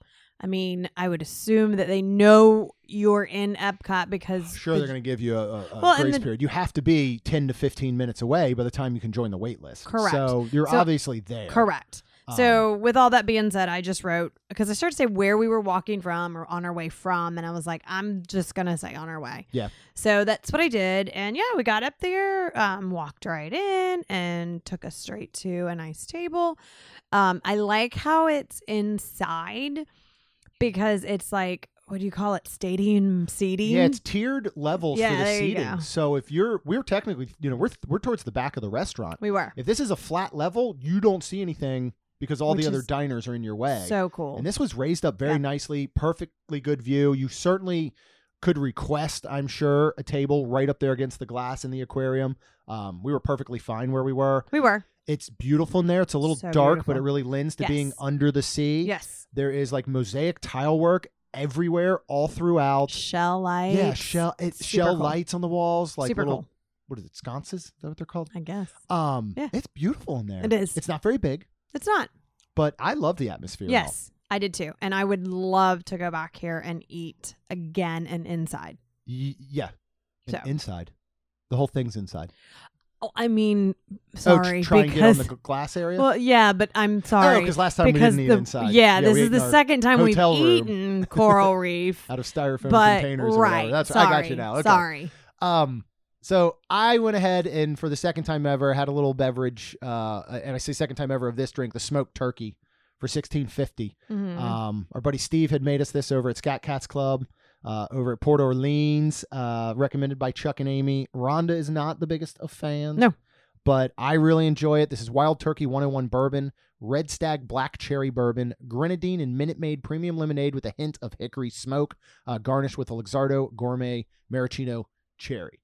I mean, I would assume that they know you're in Epcot because Sure, the- they're going to give you a, a, a Well, and grace the- period. You have to be ten to fifteen minutes away by the time you can join the wait list. Correct. So you're So- obviously there. Correct. Um, So with all that being said, I just wrote because I started to say where we were walking from or on our way from, and I was like, I'm just gonna say on our way. Yeah. So that's what I did, and yeah, we got up there, um, walked right in, and took us straight to a nice table. Um, I like how it's inside because it's like, what do you call it? Stadium seating. Yeah, it's tiered levels Yeah, for the there you seating. go. So if you're, we're technically, you know, we're we're towards the back of the restaurant. we were If this is a flat level, you don't see anything because all Which the other is diners are in your way. so cool. And this was raised up very Yeah. nicely, perfectly good view. You certainly could request, I'm sure, a table right up there against the glass in the aquarium. Um, we were perfectly fine where we were. we were. It's beautiful in there. It's a little So dark, beautiful. but it really lends to Yes. being under the sea. Yes. There is like mosaic tile work everywhere, all throughout. Shell lights. Yeah, shell it, Super shell cool. lights on the walls, like Super little. cool. What is it? Sconces? Is that what they're called? I guess. Um, Yeah. it's beautiful in there. It is. It's not very big, It's not. but I love the atmosphere. and all. Yes, I did too. And I would love to go back here and eat again and inside. Y- yeah. And So. inside, the whole thing's inside. Oh, I mean, Oh, sorry. tr- try and because, get on the g- glass area. well, yeah, but I'm sorry. Oh, because last time because we didn't the, eat inside. Yeah, we this ate is in the our second time we've hotel room. eaten Coral Reef. out of styrofoam but containers. Or right, whatever. That's sorry, I got you now. Okay. Sorry. Um, so I went ahead and for the second time ever had a little beverage, uh, and I say second time ever of this drink, the smoked turkey, for sixteen fifty. Mhm. Um, our buddy Steve had made us this over at Scat Cats Club, uh, over at Port Orleans, uh, recommended by Chuck and Amy. Rhonda is not the biggest of fans. No. But I really enjoy it. This is Wild Turkey one oh one bourbon, Red Stag Black Cherry bourbon, grenadine and Minute Maid premium lemonade with a hint of hickory smoke, uh, garnished with a Luxardo Gourmet Maraschino cherry.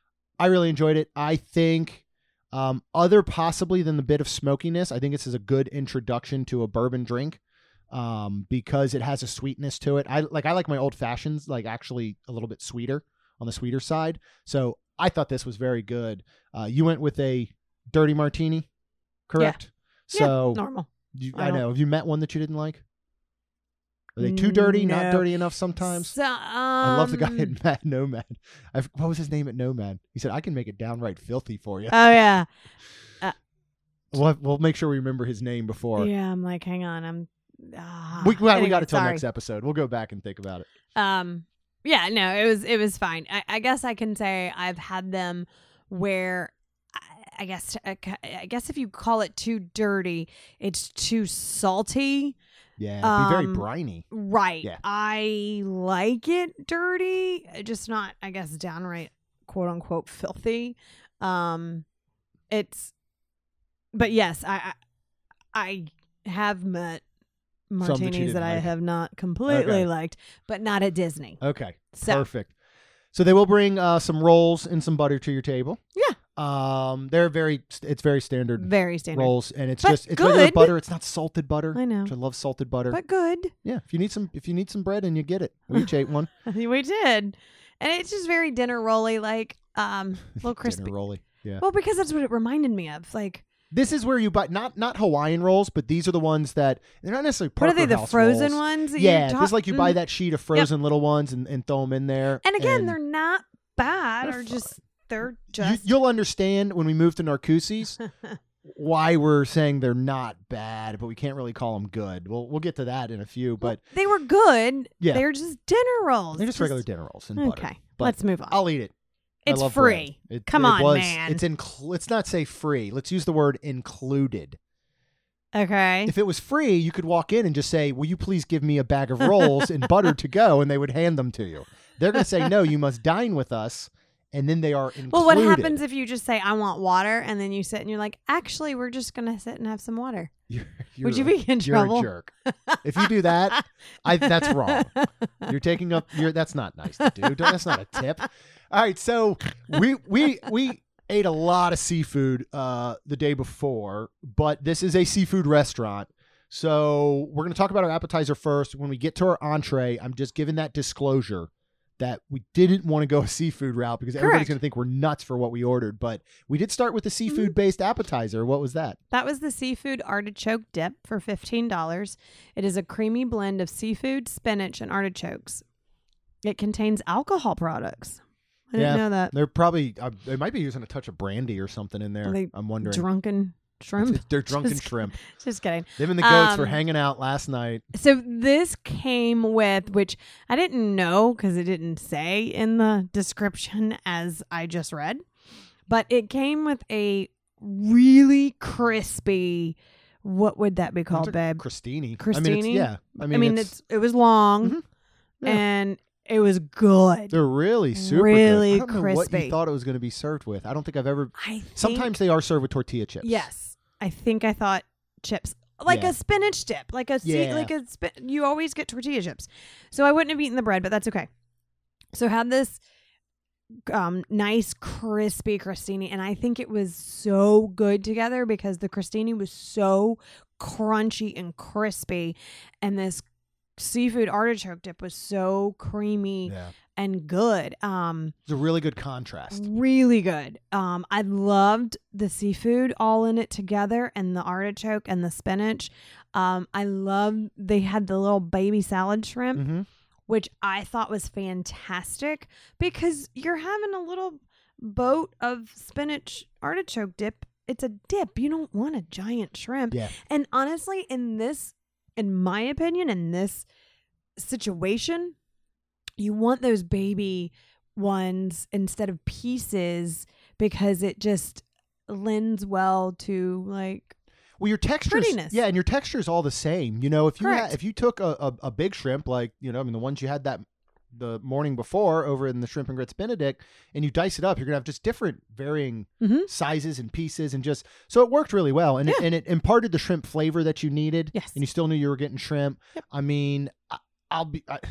I really enjoyed it. I think um, other possibly than the bit of smokiness, I think this is a good introduction to a bourbon drink um, because it has a sweetness to it. I like I like my old fashions like actually a little bit sweeter on the sweeter side. So I thought this was very good. Uh, you went with a dirty martini, correct? So yeah, normal. you, I I, don't- know. Have you met one that you didn't like? Are they too dirty? Not No. dirty enough sometimes? So, um, I love the guy at Mad Nomad. I've, what was his name at Nomad? He said, I can make it downright filthy for you. Oh yeah, We'll, have, we'll make sure we remember his name before. yeah. I'm like, hang on, I'm. Uh, We, we, we anyway, got it till sorry. next episode. We'll go back and think about it. Um, yeah, no, it was it was fine. I, I guess I can say I've had them where I, I guess I guess if you call it too dirty, it's too salty. Yeah, it'd be very Um, briny. Right. Yeah. I like it dirty, just not, I guess, downright quote unquote filthy. Um, it's, but yes, I I, I have met that you martinis didn't that I like. have not completely Okay. liked, but not at Disney. Okay, So perfect. So they will bring uh, some rolls and some butter to your table. Yeah. Um, they're very, it's very standard very standard, rolls, and it's But just it's regular good. butter. It's not salted butter. I know. Which I love salted butter. but good. Yeah, if you need some, if you need some bread, and you get it. We each ate one. We did, and it's just very dinner rolly, like um, a little crispy. Dinner rolly. Yeah. Well, because that's what it reminded me of, like. This is where you buy not not Hawaiian rolls, but these are the ones that they're not necessarily What Parker are they? The House frozen rolls. ones? that Yeah, you just like you buy Mm. that sheet of frozen little ones and, and throw them in there. And again, they're not bad, They're or fine. just they're you, just you'll understand when we move to Narcoossee's. why we're saying they're not bad, but we can't really call them good. We'll we'll get to that in a few. But They were good. Yeah. They're just dinner rolls. they're just, regular dinner rolls and butter. Okay, But let's move on. I'll eat it. I It's love free. bread. It, Come it on, was, man. It's incl- let's not say free. Let's use the word included. Okay. If it was free, you could walk in and just say, "Will you please give me a bag of rolls and butter to go?" And they would hand them to you. They're going to say, "No, you must dine with us," and then they are included. Well, what happens if you just say, I want water, and then you sit and you're like, actually, we're just going to sit and have some water? You're, Would you you're- be in you're trouble? a jerk. If you do that, I, that's wrong. You're taking up. You're that's not nice to do. That's not a tip. All right, so we we we ate a lot of seafood uh, the day before, but this is a seafood restaurant. So we're going to talk about our appetizer first. When we get to our entree, I'm just giving that disclosure that we didn't want to go a seafood route because everybody's Correct. going to think we're nuts for what we ordered. But we did start with the seafood-based appetizer. What was that? That was the seafood artichoke dip for fifteen dollars. It is a creamy blend of seafood, spinach, and artichokes. It contains alcohol products. I didn't Yeah. know that. They're probably uh, they might be using a touch of brandy or something in there. Are they I'm wondering. Drunken shrimp. They're drunken Just- shrimp. Just kidding. Them and the goats were Um, hanging out last night. So this came with, which I didn't know because it didn't say in the description as I just read, but it came with a really crispy, what would that be called, It's a babe? Crostini. I mean, it's, Crostini? yeah. I mean, I mean, it's, it's, it was long Mhm. Yeah. and it was good. they're really super really good. I don't know what crispy. you thought it was going to be served with. I don't think I've ever. I think, Sometimes they are served with tortilla chips. yes, I think I thought chips. Like Yeah. a spinach dip, like a se- Yeah. like a spi- you always get tortilla chips. So I wouldn't have eaten the bread, but that's okay. So had this um nice crispy crostini, and I think it was so good together because the crostini was so crunchy and crispy, and this seafood artichoke dip was so creamy Yeah. and good. Um It's a really good contrast. Really good. Um, I loved the seafood all in it together, and the artichoke and the spinach. Um, I loved they had the little baby salad shrimp, Mm-hmm. which I thought was fantastic because you're having a little boat of spinach artichoke dip. It's a dip. You don't want a giant shrimp. Yeah. And honestly, in this, in my opinion, in this situation, you want those baby ones instead of pieces because it just lends well to like Well, your textures, Prettiness. yeah, and your texture is all the same. You know, if you Correct. had, if you took a, a, a big shrimp, like you know, I mean, the ones you had that the morning before over in the Shrimp and Grits Benedict, and you dice it up, you're gonna have just different, varying Mhm. sizes and pieces, and just so it worked really well, and it, Yeah. and it imparted the shrimp flavor that you needed. Yes. and you still knew you were getting shrimp. Yep. I mean, I, I'll be, I,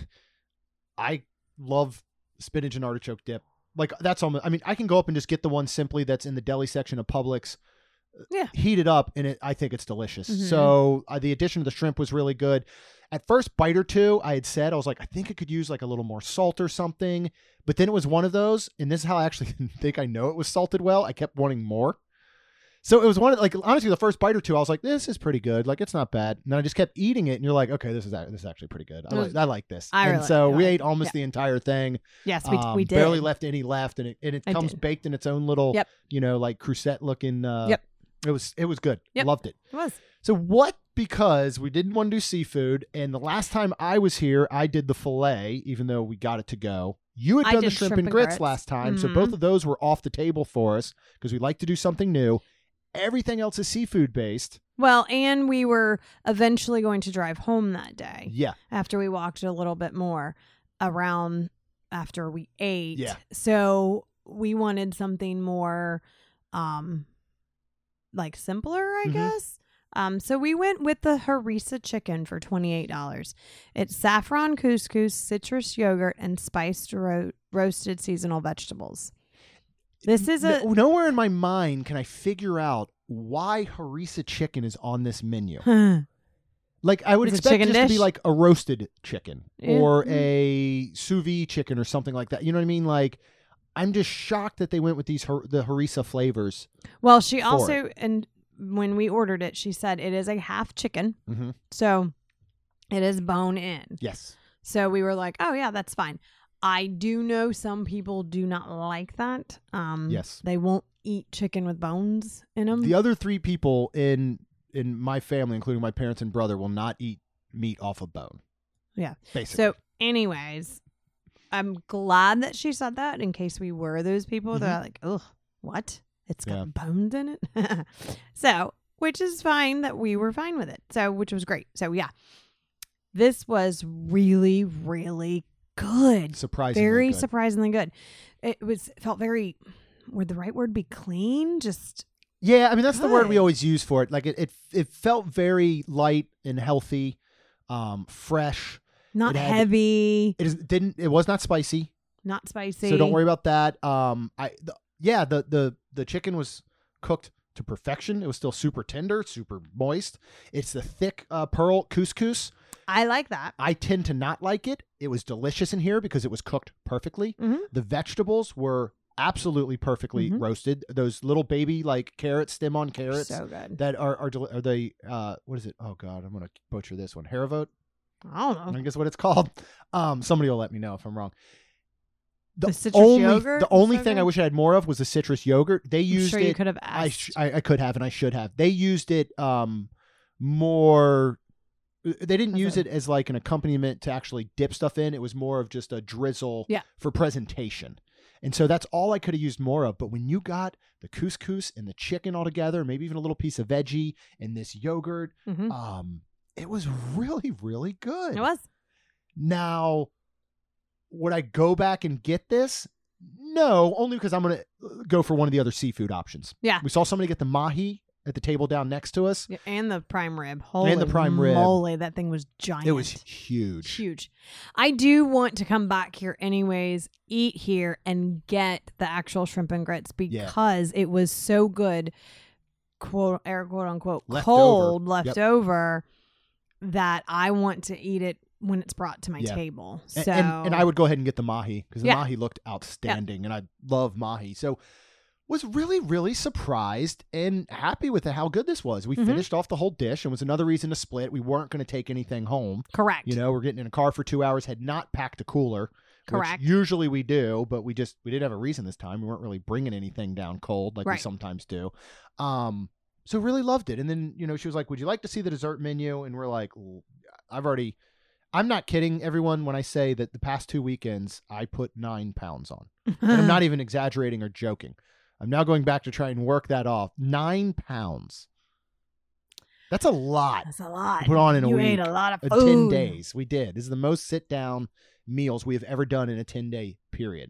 I love spinach and artichoke dip. Like that's almost. I mean, I can go up and just get the one simply that's in the deli section of Publix. Yeah. Heat it up, and it, I think it's delicious. Mhm. So uh, the addition of the shrimp was really good. At first bite or two, I had said, I was like, I think it could use like a little more salt or something. But then it was one of those, and this is how I actually think I know it was salted well. I kept wanting more. So it was one of like honestly the first bite or two, I was like, this is pretty good. Like it's not bad. And then I just kept eating it, and you're like, okay, this is this is actually pretty good. I It like was- I like this. I and really- so I we like ate it. almost Yeah. the entire thing. Yes, we, Um, we did. barely left any left, and it and it I comes did. baked in its own little, Yep. you know, like crusette looking. Uh, Yep. It was it was good. Yep. Loved it. It was. So what? Because we didn't want to do seafood, and the last time I was here, I did the fillet, even though we got it to go. You had I done the did shrimp, shrimp and and grits grits. last time, so Mhm. both of those were off the table for us because we like to do something new. Everything else is seafood based. Well, and we were eventually going to drive home that day Yeah, after we walked a little bit more around after we ate. Yeah. So we wanted something more um like simpler, I Mhm. guess. Um, so we went with the harissa chicken for twenty-eight dollars. It's saffron couscous, citrus yogurt, and spiced ro- roasted seasonal vegetables. This is a No- nowhere in my mind can I figure out why harissa chicken is on this menu. Like I would Is it expect chicken this to be dish? like a roasted chicken Yeah. or Mm. a sous vide chicken or something like that. You know what I mean? Like I'm just shocked that they went with these har- the harissa flavors. well, she for also and when we ordered it, she said it is a half chicken, Mm-hmm. so it is bone in. Yes. So we were like, oh yeah, that's fine. I do know some people do not like that. Um, Yes. they won't eat chicken with bones in them. The other three people in in my family, including my parents and brother, will not eat meat off a bone. Yeah. Basically. So, anyways, I'm glad that she said that in case we were those people that are like, oh, what? It's got Yeah. bones in it. So, which is fine that we were fine with it. So, which was great. So, yeah, this was really, really good. Surprisingly Very good. surprisingly good. It was felt very. Would the right word be clean? Just Yeah, I mean that's the word we Good. always use for it. Like it, it, it felt very light and healthy, um, fresh. not It had- heavy, It is didn't. It was not spicy, not spicy. so don't worry about that. Um, I the, yeah, the the the chicken was cooked to perfection. It was still super tender, super moist. It's the thick uh, pearl couscous. I like that. I tend to not like it. It was delicious in here because it was cooked perfectly. Mhm. The vegetables were absolutely perfectly Mhm. roasted. Those little baby like carrots, stem on carrots So good. that are are, deli- are they uh what is it? Oh god, I'm gonna butcher this one. Haravote, I don't know. I guess what it's called. Um, somebody will let me know if I'm wrong. The citrus only yogurt the was only so thing I good? wish I had more of was the citrus yogurt. They I'm used sure it. you could have I, asked. sh- I I could have and I should have. They used it um more. They didn't As use a- it as like an accompaniment to actually dip stuff in. It was more of just a drizzle Yeah. for presentation. And so that's all I could have used more of. But when you got the couscous and the chicken all together, maybe even a little piece of veggie and this yogurt, Mhm. um, it was really, really good. It was. Now, would I go back and get this? No, only because I'm going to go for one of the other seafood options. Yeah. We saw somebody get the mahi at the table down next to us. Yeah, and the prime rib. Holy the prime rib. moly, that thing was giant. It was huge. huge. I do want to come back here anyways, eat here, and get the actual shrimp and grits because it was so good, quote, air quote unquote, Left cold, over. left Yep. over, that I want to eat it when it's brought to my Yeah. table. A- So And, and I would go ahead and get the mahi because the Yeah. mahi looked outstanding, and I love mahi. So was really, really surprised and happy with how good this was. We Mhm. finished off the whole dish, and was another reason to split. We weren't going to take anything home. correct. You know, we're getting in a car for two hours, had not packed a cooler. Correct. Which usually we do, but we just we didn't have a reason this time. We weren't really bringing anything down cold like we Right. sometimes do. Um, so really loved it. And then you know she was like, "Would you like to see the dessert menu?" And we're like, "L- "I've already." I'm not kidding everyone when I say that the past two weekends I put nine pounds on. And I'm not even exaggerating or joking. I'm now going back to try and work that off. Nine pounds. That's a lot. That's a lot. Put on in a you week. ate a lot of Uh, food. ten days. We did. This is the most sit down meals we have ever done in a ten day period.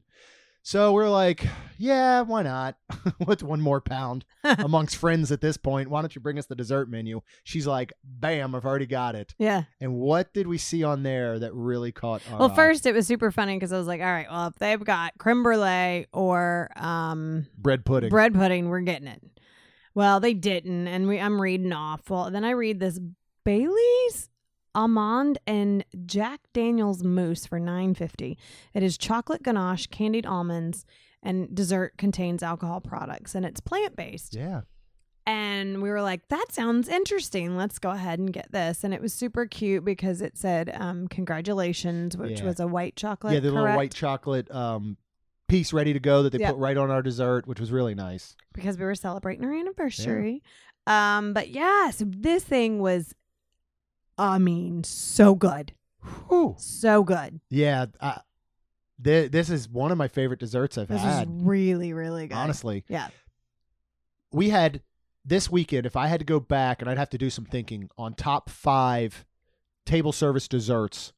So we're like, yeah, why not? What's one more pound amongst friends at this point? Why don't you bring us the dessert menu? She's like, bam, I've already got it. Yeah. And what did we see on there that really caught our Well, eye? first it was super funny because I was like, all right, well, if they've got creme brulee or um, bread pudding. bread pudding, we're getting it. Well, they didn't, and we I'm reading off. Well, then I read this Bailey's almond and Jack Daniel's mousse for nine fifty. It is chocolate ganache, candied almonds, and dessert contains alcohol products, and it's plant based. Yeah. And we were like, that sounds interesting. Let's go ahead and get this. And it was super cute because it said, um, congratulations, which Yeah. was a white chocolate. Yeah, the little correct? white chocolate um, piece ready to go that they Yep. put right on our dessert, which was really nice. Because we were celebrating our anniversary. Um, but yeah, so this thing was, I mean, so good. Whew. So good. Yeah. I, th- this is one of my favorite desserts I've This had. was really, really good. Honestly. Yeah. We had this weekend, if I had to go back and I'd have to do some thinking on top five table service desserts,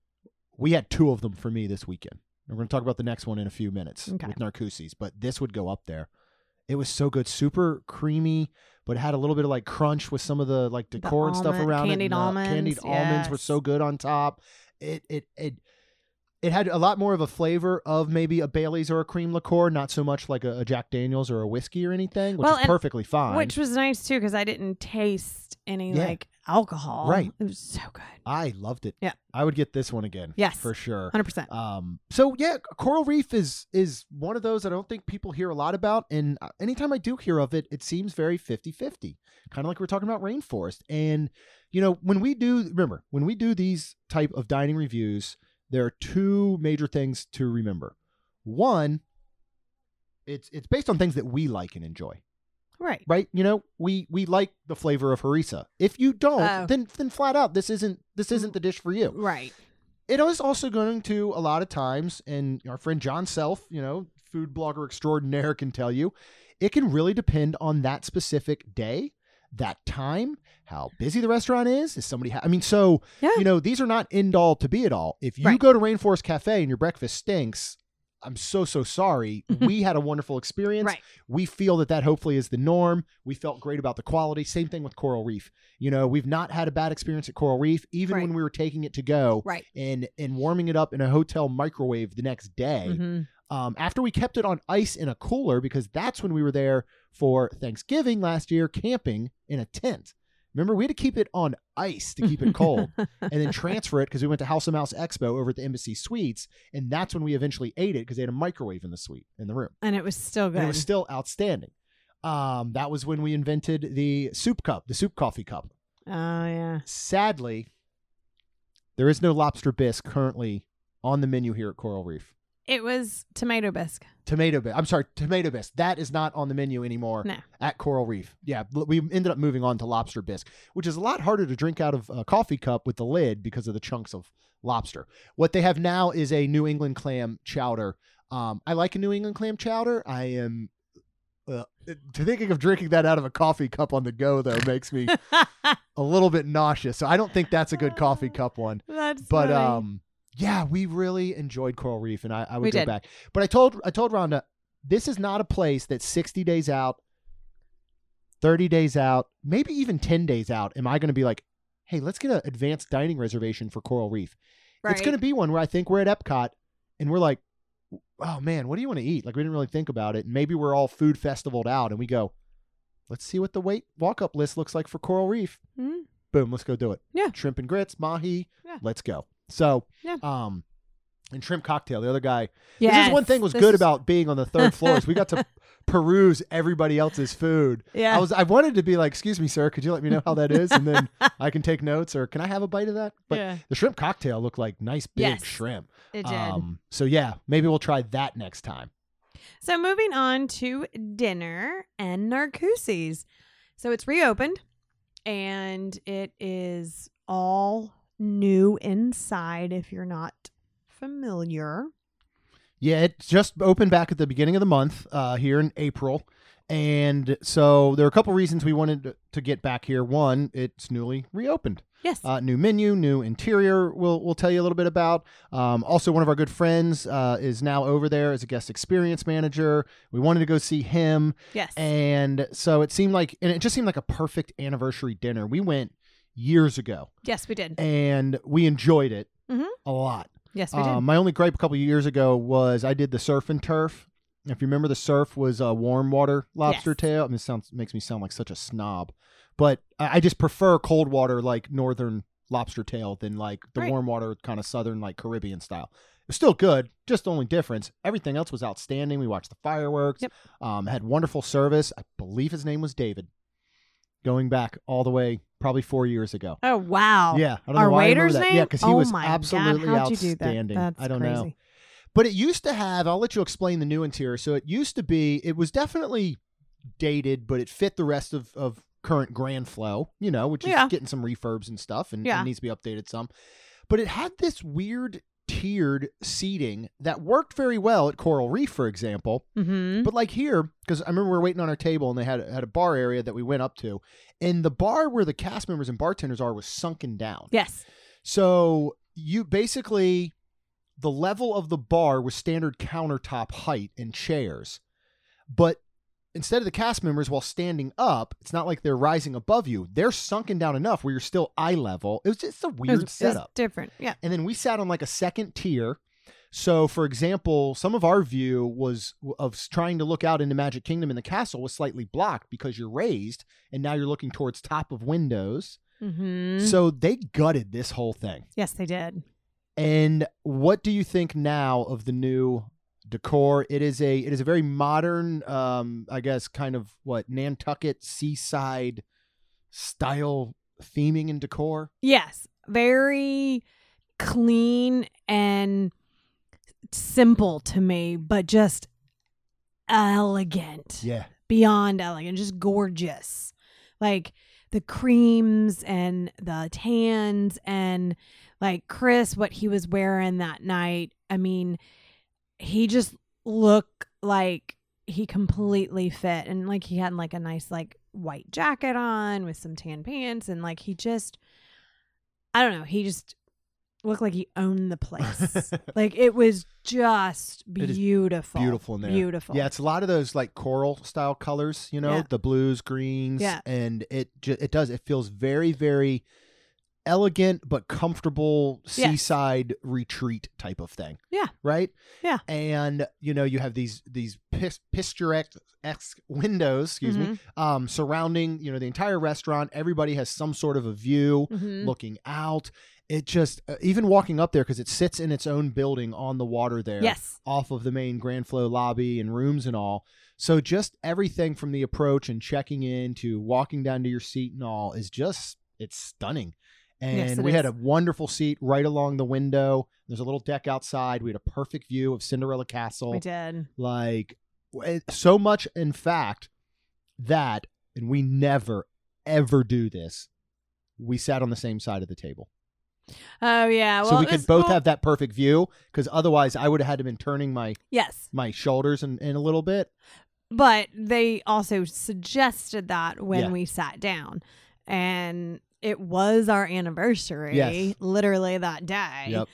we had two of them for me this weekend. We're going to talk about the next one in a few minutes Okay. with Narcoossee's, but this would go up there. It was so good, super creamy, but it had a little bit of like crunch with some of the like The decor and stuff almond- around candied it. and the almonds, Candied almonds were yes. so good on top. It it it it had a lot more of a flavor of maybe a Bailey's or a cream liqueur, not so much like a, a Jack Daniel's or a whiskey or anything, which Well, is and- perfectly fine. Which was nice too because I didn't taste any Yeah. like alcohol. Right. It was so good. I loved it. Yeah. I would get this one again. Yes. For sure. one hundred percent. Um, so yeah, Coral Reef is is one of those I don't think people hear a lot about, and uh, anytime I do hear of it, it seems very fifty-fifty, kind of like we we're talking about Rainforest. And you know, when we do, remember, when we do these type of dining reviews, there are two major things to remember. One, it's it's based on things that we like and enjoy. Right. Right? You know, we we like the flavor of harissa. If you don't, Oh. then then flat out this isn't this isn't the dish for you. Right. It is also going to a lot of times, and our friend John Self, you know, food blogger extraordinaire, can tell you, it can really depend on that specific day, that time, how busy the restaurant is. Is somebody, ha- I mean, so, Yeah. you know, these are not end all to be it all. If you Right. go to Rainforest Cafe and your breakfast stinks, I'm so, so sorry. We had a wonderful experience. Right. We feel that that hopefully is the norm. We felt great about the quality. Same thing with Coral Reef. You know, we've not had a bad experience at Coral Reef, even Right. when we were taking it to go Right. and, and warming it up in a hotel microwave the next day. Mm-hmm. Um, after we kept it on ice in a cooler, because that's when we were there for Thanksgiving last year, camping in a tent. Remember, we had to keep it on ice to keep it cold and then transfer it because we went to House of Mouse Expo over at the Embassy Suites. And that's when we eventually ate it because they had a microwave in the suite, in the room. And it was still good. And it was still outstanding. Um, that was when we invented the soup cup, the soup coffee cup. Oh, yeah. Sadly, there is no lobster bisque currently on the menu here at Coral Reef. It was tomato bisque. Tomato bisque. I'm sorry, tomato bisque. That is not on the menu anymore No. at Coral Reef. Yeah, we ended up moving on to lobster bisque, which is a lot harder to drink out of a coffee cup with the lid because of the chunks of lobster. What they have now is a New England clam chowder. Um, I like a New England clam chowder. I am uh, thinking of drinking that out of a coffee cup on the go, though, makes me a little bit nauseous. So I don't think that's a good coffee cup one. That's But funny. um, yeah, we really enjoyed Coral Reef, and I, I would We go did. back. But I told I told Rhonda, this is not a place that sixty days out, thirty days out, maybe even ten days out, am I going to be like, hey, let's get an advanced dining reservation for Coral Reef. right. It's going to be one where I think we're at Epcot, and we're like, oh, man, what do you want to eat? Like, we didn't really think about it. And maybe we're all food festivaled out, and we go, let's see what the wait walk-up list looks like for Coral Reef. Mhm. Boom, let's go do it. Yeah. Shrimp and grits, mahi, Yeah. let's go. So, Yeah. um, and shrimp cocktail, the other guy. Yes. This is one thing was This good is- about being on the third floor is we got to peruse everybody else's food. Yeah. I was I wanted to be like, excuse me, sir, could you let me know how that is? And then I can take notes, or can I have a bite of that? But Yeah. the shrimp cocktail looked like nice big Yes, shrimp. It did. Um, so yeah, maybe we'll try that next time. So moving on to dinner and Narcoossee's. So it's reopened and it is all new inside if you're not familiar. Yeah, it just opened back at the beginning of the month uh, here in April. And so there are a couple reasons we wanted to- to get back here. One, it's newly reopened. Yes. Uh, new menu, new interior. We'll we'll tell you a little bit about. Um, also, one of our good friends uh, is now over there as a guest experience manager. We wanted to go see him, yes. and so it seemed like, and it just seemed like a perfect anniversary dinner. We went years ago, yes, we did. and we enjoyed it Mhm. a lot. Yes, we did. Um, my only gripe a couple of years ago was I did the surf and turf. If you remember, the surf was a warm water lobster Yes. tail. I mean, it sounds makes me sound like such a snob, but I, I just prefer cold water, like northern lobster tail, than like the Right. warm water kind of southern, like Caribbean style. It's still good, just the only difference. Everything else was outstanding. We watched the fireworks. Yep. Um, had wonderful service. I believe his name was David. Going back all the way, probably four years ago. Oh, wow. Yeah, I don't Our know why I remember waiter's that. name? Yeah, because he Oh was my God, absolutely how'd you do that? outstanding. That's I don't know. crazy. But it used to have, I'll let you explain the new interior. So it used to be, it was definitely dated, but it fit the rest of, of current Grand Flow, you know, which is Yeah. getting some refurbs and stuff and, Yeah. and needs to be updated some. But it had this weird tiered seating that worked very well at Coral Reef, for example. Mm-hmm. But like here, because I remember we were waiting on our table and they had, had a bar area that we went up to. And the bar where the cast members and bartenders are was sunken down. Yes. So you basically, the level of the bar was standard countertop height and chairs. But instead of the cast members while standing up, it's not like they're rising above you. They're sunken down enough where you're still eye level. It was just a It was- weird it was setup. different. Yeah. And then we sat on like a second tier. So, for example, some of our view was of trying to look out into Magic Kingdom, and the castle was slightly blocked because you're raised, and now you're looking towards top of windows. Mm-hmm. So they gutted this whole thing. Yes, they did. And what do you think now of the new decor? It is a it is a very modern, um, I guess, kind of what Nantucket seaside style theming and decor. Yes. Very clean and simple to me, but just elegant. Yeah. Beyond elegant, just gorgeous. Like the creams and the tans and like Chris, what he was wearing that night. I mean, he just looked like he completely fit, and like he had like a nice like white jacket on with some tan pants, and like he just, I don't know, he just looked like he owned the place. Like it was just beautiful. Beautiful in there. Beautiful. Yeah, it's a lot of those like coral style colors, you know, Yeah. the blues, greens, Yeah. and it ju- it does it feels very very elegant but comfortable Yes. seaside retreat type of thing. Yeah. Right? Yeah. And you know, you have these these pis- picturesque windows, excuse me, um surrounding, you know, the entire restaurant. Everybody has some sort of a view Mhm. looking out. It just uh, even walking up there, because it sits in its own building on the water there, Yes. off of the main Grand Flow lobby and rooms and all. So just everything from the approach and checking in to walking down to your seat and all is just, it's stunning. And Yes, it we had is. a wonderful seat right along the window. There's a little deck outside. We had a perfect view of Cinderella Castle. We did. Like it- so much, in fact, that, and we never, ever do this, we sat on the same side of the table. Oh yeah. Well, so we it could was- both well, have that perfect view, because otherwise I would have had to been turning my Yes. my shoulders in, in a little bit. But they also suggested that when Yeah. we sat down, and it was our anniversary, Yes. literally that day. Yep.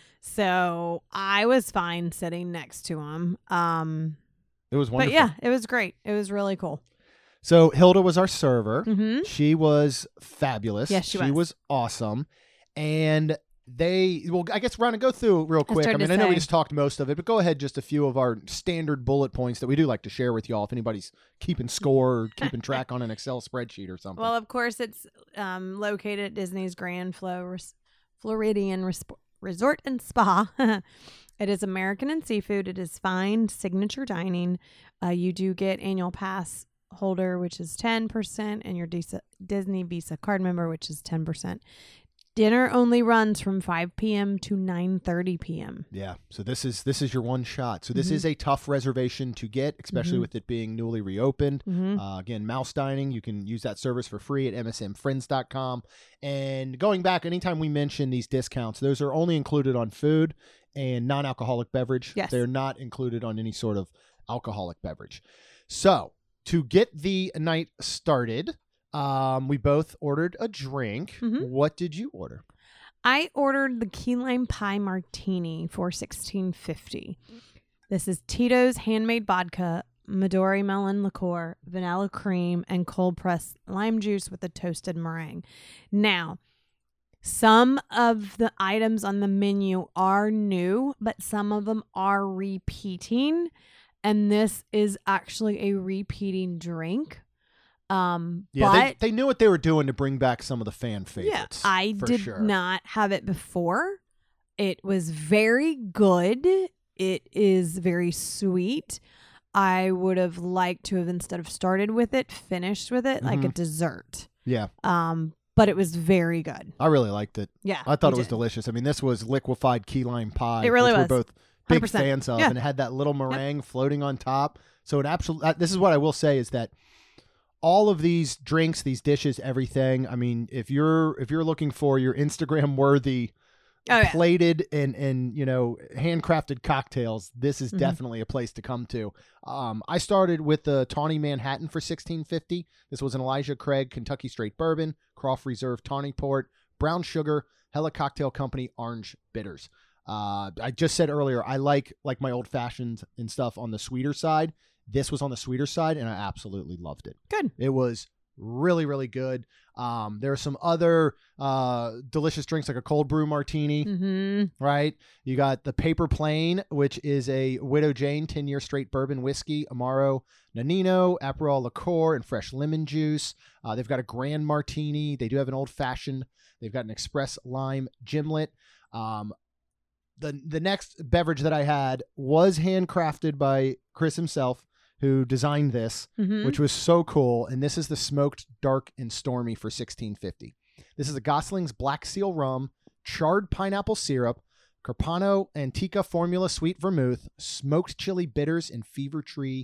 So I was fine sitting next to him. Um, It was but wonderful. yeah, it was great. It was really cool. So Hilda was our server. Mm-hmm. She was fabulous. Yes, she was. was awesome. And they, well, I guess we're going to go through real quick. I started mean, to I know we say. just talked most of it, but go ahead, just a few of our standard bullet points that we do like to share with y'all if anybody's keeping score or keeping track on an Excel spreadsheet or something. Well, of course, it's um, located at Disney's Grand Flow Res- Floridian Res- Resort and Spa. It is American and seafood. It is fine signature dining. Uh, you do get annual pass holder, which is ten percent, and your Dis- Disney Visa card member, which is ten percent. Dinner only runs from five p.m. to nine thirty p.m. Yeah. So this is this is your one shot. So this Mhm. is a tough reservation to get, especially Mhm. with it being newly reopened. Mm-hmm. Uh, again, Mouse Dining, you can use that service for free at m s m friends dot com. And going back, anytime we mention these discounts, those are only included on food and non-alcoholic beverage. Yes. They're not included on any sort of alcoholic beverage. So to get the night started, um, we both ordered a drink. Mhm. What did you order? I ordered the key lime pie martini for sixteen fifty. This is Tito's handmade vodka, Midori melon liqueur, vanilla cream, and cold pressed lime juice with a toasted meringue. Now, some of the items on the menu are new, but some of them are repeating, and this is actually a repeating drink. Um, Yeah, but they, they knew what they were doing to bring back some of the fan yeah, favorites. I for did sure. not have it before. It was very good. It is very sweet. I would have liked to have, instead of started with it, finished with it like a Mhm. dessert. Yeah, Um, but it was very good. I really liked it. Yeah, I thought we it was did. delicious. I mean, this was liquefied key lime pie. It really which was. We're both one big hundred percent. fans of, Yeah. and it had that little meringue floating on top. So it absolutely. This is what I will say is that all of these drinks, these dishes, everything. I mean, if you're if you're looking for your Instagram worthy, Oh, yeah. plated and and you know handcrafted cocktails, this is Mhm. definitely a place to come to. Um, I started with the Tawny Manhattan for sixteen fifty. This was an Elijah Craig Kentucky Straight Bourbon, Croft Reserve Tawny Port, Brown Sugar, Hella Cocktail Company Orange Bitters. Uh, I just said earlier I like like my old fashioned and stuff on the sweeter side. This was on the sweeter side, and I absolutely loved it. Good. It was really, really good. Um, there are some other uh, delicious drinks like a cold brew martini, Mm-hmm. right? You got the Paper Plane, which is a Widow Jane ten-year straight bourbon whiskey, Amaro Nannino, Aperol liqueur, and fresh lemon juice. Uh, they've got a Grand Martini. They do have an old fashioned. They've got an Express Lime Gimlet. Um, the the next beverage that I had was handcrafted by Chris himself, who designed this, Mm-hmm. which was so cool. And this is the Smoked Dark and Stormy for sixteen fifty. This is a Gosling's Black Seal Rum, charred pineapple syrup, Carpano Antica Formula Sweet Vermouth, smoked chili bitters, and Fever Tree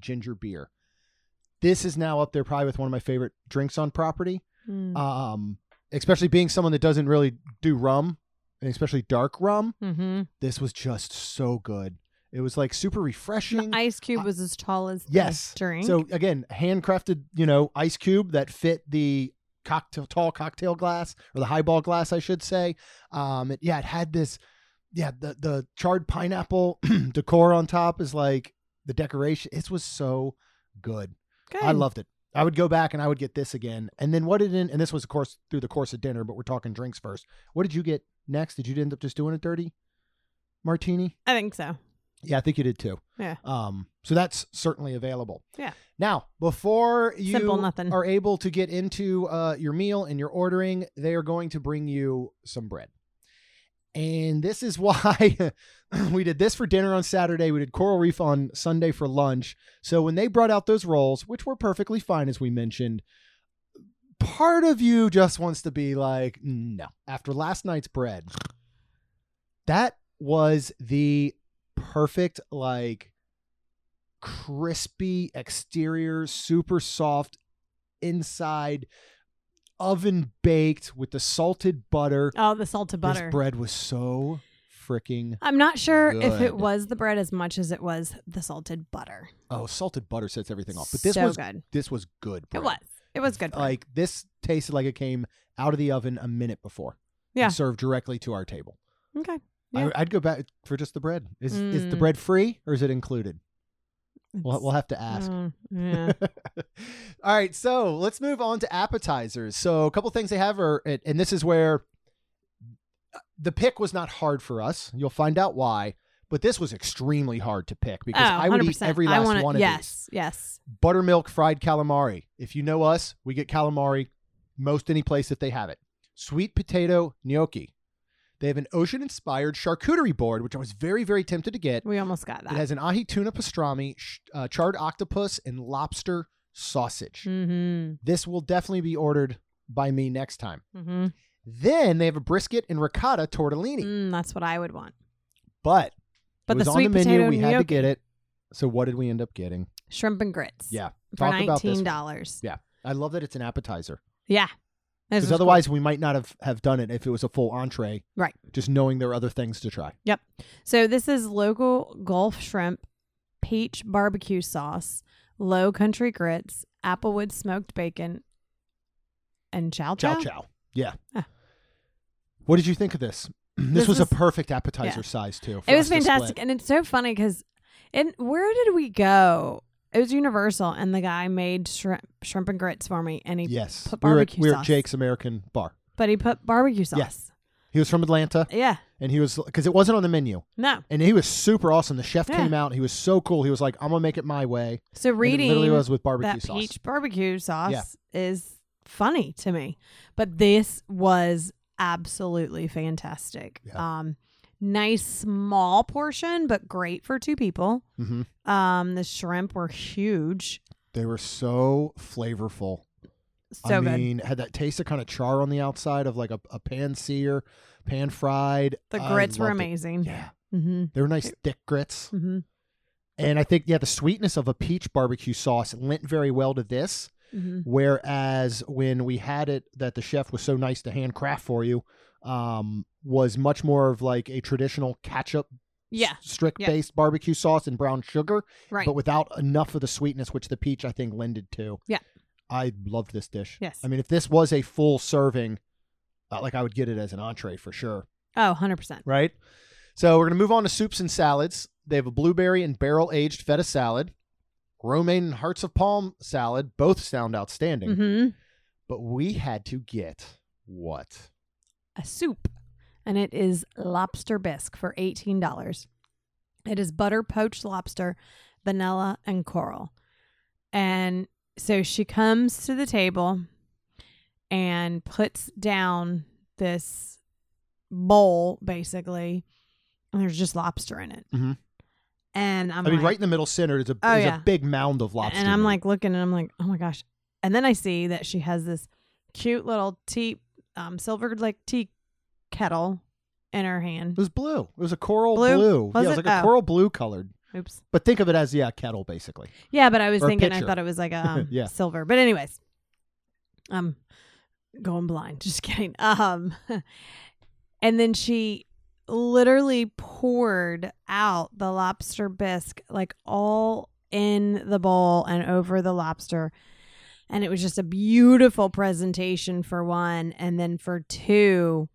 ginger beer. This is now up there probably with one of my favorite drinks on property. Mm. Um, especially being someone that doesn't really do rum, and especially dark rum. Mm-hmm. This was just so good. It was like super refreshing. The ice cube was as tall as the Yes. drink. So again, handcrafted, you know, ice cube that fit the cocktail, tall cocktail glass, or the highball glass, I should say. Um, it, yeah, it had this, yeah, the the charred pineapple decor on top is like the decoration. It was so good. Good. I loved it. I would go back and I would get this again. And then what did in, and this was of course through the course of dinner, but we're talking drinks first. What did you get next? Did you end up just doing a dirty martini? I think so. Yeah, I think you did too. Yeah. Um, so that's certainly available. Yeah. Now, before you Simple, nothing. are able to get into uh, your meal and your ordering, they are going to bring you some bread. And this is why we did this for dinner on Saturday. We did Coral Reef on Sunday for lunch. So when they brought out those rolls, which were perfectly fine, as we mentioned, part of you just wants to be like, no. After last night's bread, that was the perfect, like, crispy exterior, super soft inside, oven baked with the salted butter. Oh, the salted butter. This bread was so freaking I'm not sure if it good. was the bread as much as it was the salted butter. oh salted butter sets everything off. But this so was good. this was good bread. It was. It was good bread. Like, this tasted like it came out of the oven a minute before. Yeah. And served directly to our table. Okay. Yeah. I, I'd go back for just the bread. Is is the Mm. bread free or is it included? We'll, It's- we'll have to ask. uh, yeah. All right, so let's move on to appetizers. So a couple things they have are, and and this is where the pick was not hard for us. You'll find out why. But this was extremely hard to pick because Oh, I would eat one hundred percent. every I last wanna, one of yes, these. Yes. Buttermilk fried calamari. If you know us, we get calamari most any place that they have it. Sweet potato gnocchi. They have an ocean-inspired charcuterie board, which I was very, very tempted to get. We almost got that. It has an ahi tuna pastrami, sh- uh, charred octopus, and lobster sausage. Mm-hmm. This will definitely be ordered by me next time. Mm-hmm. Then they have a brisket and ricotta tortellini. Mm, that's what I would want. But, But it was the on sweet the menu. potato We had to gnocchi. get it. So what did we end up getting? Shrimp and grits. Yeah. For Talk about this nineteen one. dollars. Yeah. I love that it's an appetizer. Yeah. This Because was otherwise we might not have, have done it if it was a full entree. Right. Just knowing there are other things to try. cool. Yep. So this is local Gulf shrimp, peach barbecue sauce, low country grits, applewood smoked bacon, and chow chow. Chow chow. Yeah. Ah. What did you think of this? This, This was was- a perfect appetizer yeah. size too. for It was us to split. fantastic, and it's so funny because, and where did we go? It was Universal, and the guy made shrimp, shrimp and grits for me, and he Yes. put We were, at, barbecue we were at sauce. Jake's American Bar. but he put barbecue sauce. Yes. He was from Atlanta, Yeah. and he was, because it wasn't on the menu. No. And he was super awesome. The chef Yeah. came out. He was so cool. He was like, I'm going to make it my way. So And it reading literally was with barbecue that sauce. peach barbecue sauce Yeah. is funny to me, but this was absolutely fantastic. Yeah. Um, nice small portion, but great for two people. hmm Um, the shrimp were huge, They were so flavorful. so I good. mean, had that taste of kind of char on the outside of like a, a pan sear, pan fried. The I grits were loved it. amazing. Yeah. Mm-hmm. They were nice thick grits. Mm-hmm. And I think, yeah, the sweetness of a peach barbecue sauce lent very well to this. Mm-hmm. Whereas when we had it, that the chef was so nice to handcraft for you, um, was much more of like a traditional ketchup, Yeah. strict Yeah. based barbecue sauce and brown sugar, Right. but without enough of the sweetness, which the peach I think lended to. Yeah. I loved this dish. Yes. I mean, if this was a full serving, uh, like I would get it as an entree for sure. Oh, one hundred percent. Right. So we're going to move on to soups and salads. They have a blueberry and barrel aged feta salad, romaine and hearts of palm salad. Both sound outstanding. Mm-hmm. But we had to get what? A soup, and it is lobster bisque for eighteen dollars. It is butter poached lobster, vanilla, and coral. And so she comes to the table and puts down this bowl, basically, and there's just lobster in it. Mhm. And I'm I mean, like, right in the middle center is a, Oh, is yeah. a big mound of lobster. and I'm meat. like looking, and I'm like, oh my gosh. And then I see that she has this cute little tea, um, silver like tea kettle in her hand. it was blue. It was a coral Blue? blue. Was yeah, it was it? like a Oh. coral blue colored. Oops. But think of it as, yeah, kettle, basically. Yeah, but I was Or thinking, pitcher. I thought it was like a um, Yeah. silver. But anyways, I'm going blind. Just kidding. Um, and then she literally poured out the lobster bisque like all in the bowl and over the lobster. And it was just a beautiful presentation for one. And then for two,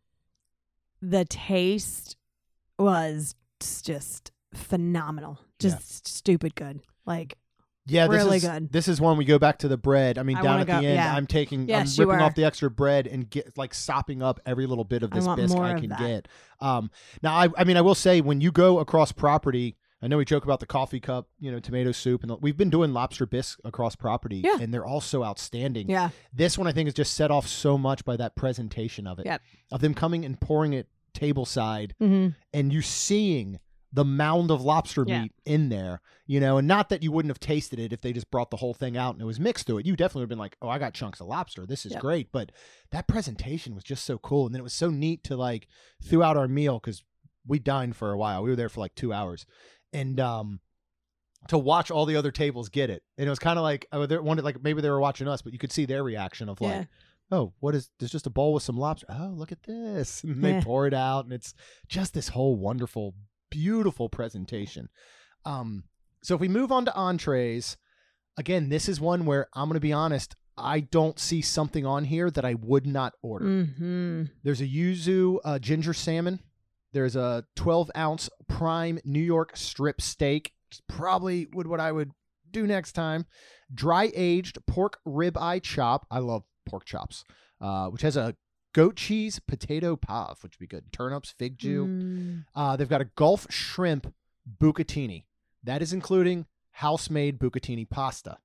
the taste was just phenomenal. Just Yeah. stupid good. Like, Yeah, this Really is good. this is when we go back to the bread. I mean, I down wanna at the go- end, yeah. I'm taking, Yes, I'm you ripping were. off the extra bread and get like sopping up every little bit of I this want bisque more I of can that. get. Um, now, I, I mean, I will say when you go across property, I know we joke about the coffee cup, you know, tomato soup, and the, we've been doing lobster bisque across property, Yeah. and they're all so outstanding. yeah. This one I think is just set off so much by that presentation of it, Yep. of them coming and pouring it table side, Mm-hmm. and you seeing the mound of lobster Yeah. meat in there, you know, and not that you wouldn't have tasted it if they just brought the whole thing out and it was mixed to it. You definitely would have been like, oh, I got chunks of lobster. This is Yep. great. But that presentation was just so cool. And then it was so neat to like throughout our meal, because we dined for a while. We were there for like two hours. And um, to watch all the other tables get it. And it was kind of like, I wondered, like maybe they were watching us, but you could see their reaction of like, Yeah. oh, what is, there's just a bowl with some lobster. Oh, look at this. And they Yeah. pour it out. And it's just this whole wonderful, beautiful presentation. Um, so if we move on to entrees, again, this is one where I'm going to be honest, I don't see something on here that I would not order. Mm-hmm. There's a yuzu uh, ginger salmon. There's a twelve ounce prime New York strip steak. It's probably would what I would do next time. Dry aged pork ribeye chop. I love pork chops, uh, which has a goat cheese potato puff, which would be good. Turnips, fig Jew. Mm. Uh, they've got a Gulf shrimp bucatini. That is including house-made bucatini pasta.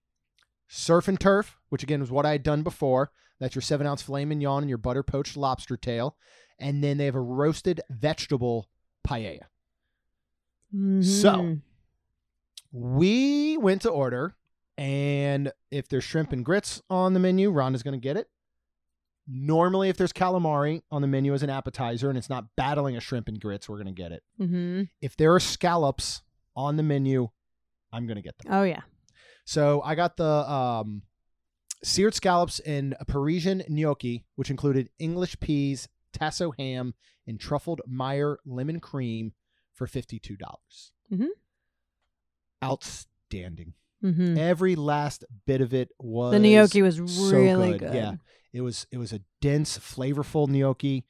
Surf and turf, which again was what I had done before. That's your seven ounce filet mignon and your butter poached lobster tail. And then they have a roasted vegetable paella. Mhm. So we went to order, and if there's shrimp and grits on the menu, Rhonda's going to get it. Normally, if there's calamari on the menu as an appetizer and it's not battling a shrimp and grits, we're going to get it. Mhm. If there are scallops on the menu, I'm going to get them. Oh yeah. So I got the um, seared scallops and a Parisian gnocchi, which included English peas, tasso ham, and truffled Meyer lemon cream for fifty-two dollars. Mhm. Outstanding. Mm-hmm. Every last bit of it was The gnocchi was so really good. good. Yeah, it was it was a dense, flavorful gnocchi.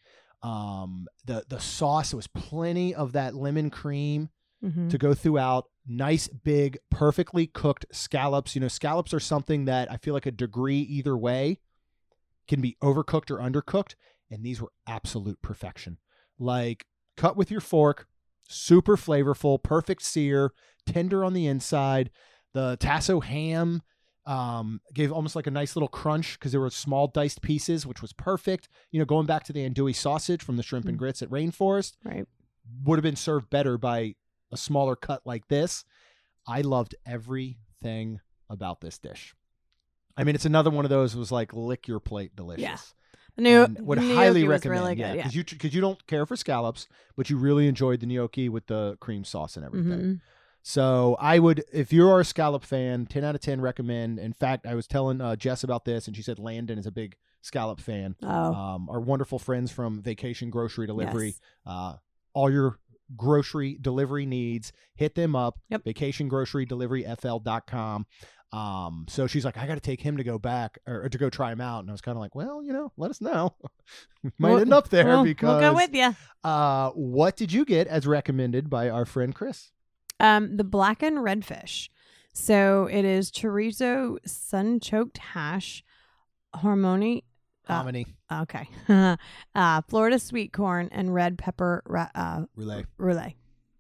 Um, the the sauce, it was plenty of that lemon cream Mm-hmm. to go throughout. Nice, big, perfectly cooked scallops. You know, scallops are something that I feel like a degree either way can be overcooked or undercooked, and these were absolute perfection. Like cut with your fork, super flavorful, perfect sear, tender on the inside. The tasso ham um, gave almost like a nice little crunch because there were small diced pieces, which was perfect. You know, going back to the andouille sausage from the shrimp and grits at Rainforest, Right. would have been served better by a smaller cut like this. I loved everything about this dish. I mean, it's another one of those was like lick your plate delicious. Yeah. The new And would gnocchi highly was recommend. really yeah, good. Yeah. because you because you don't care for scallops, but you really enjoyed the gnocchi with the cream sauce and everything. Mhm. So I would, if you are a scallop fan, ten out of ten recommend. In fact, I was telling uh, Jess about this, and she said Landon is a big scallop fan. Oh. Um, our wonderful friends from Vacation Grocery Delivery. Yes. Uh, all your grocery delivery needs, hit them up. Yep. vacation grocery delivery f l dot com. Um, so she's like, I got to take him to go back or, or to go try him out. And I was kind of like, well, you know, let us know. We might We'll- end up there we'll, because we'll go with you. uh, what did you get as recommended by our friend Chris? Um, the blackened redfish. So it is chorizo sun choked hash, harmony. Uh, Hominy, Okay. uh, Florida sweet corn and red pepper ra- uh, roulette. roulette.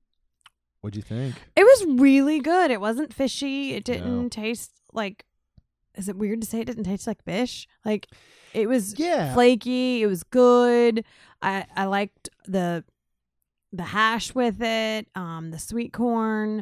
What'd you think? It was really good. It wasn't fishy. It didn't No. taste like. Is it weird to say it didn't taste like fish? Like it was Yeah. flaky. It was good. I I liked the the hash with it. Um, the sweet corn,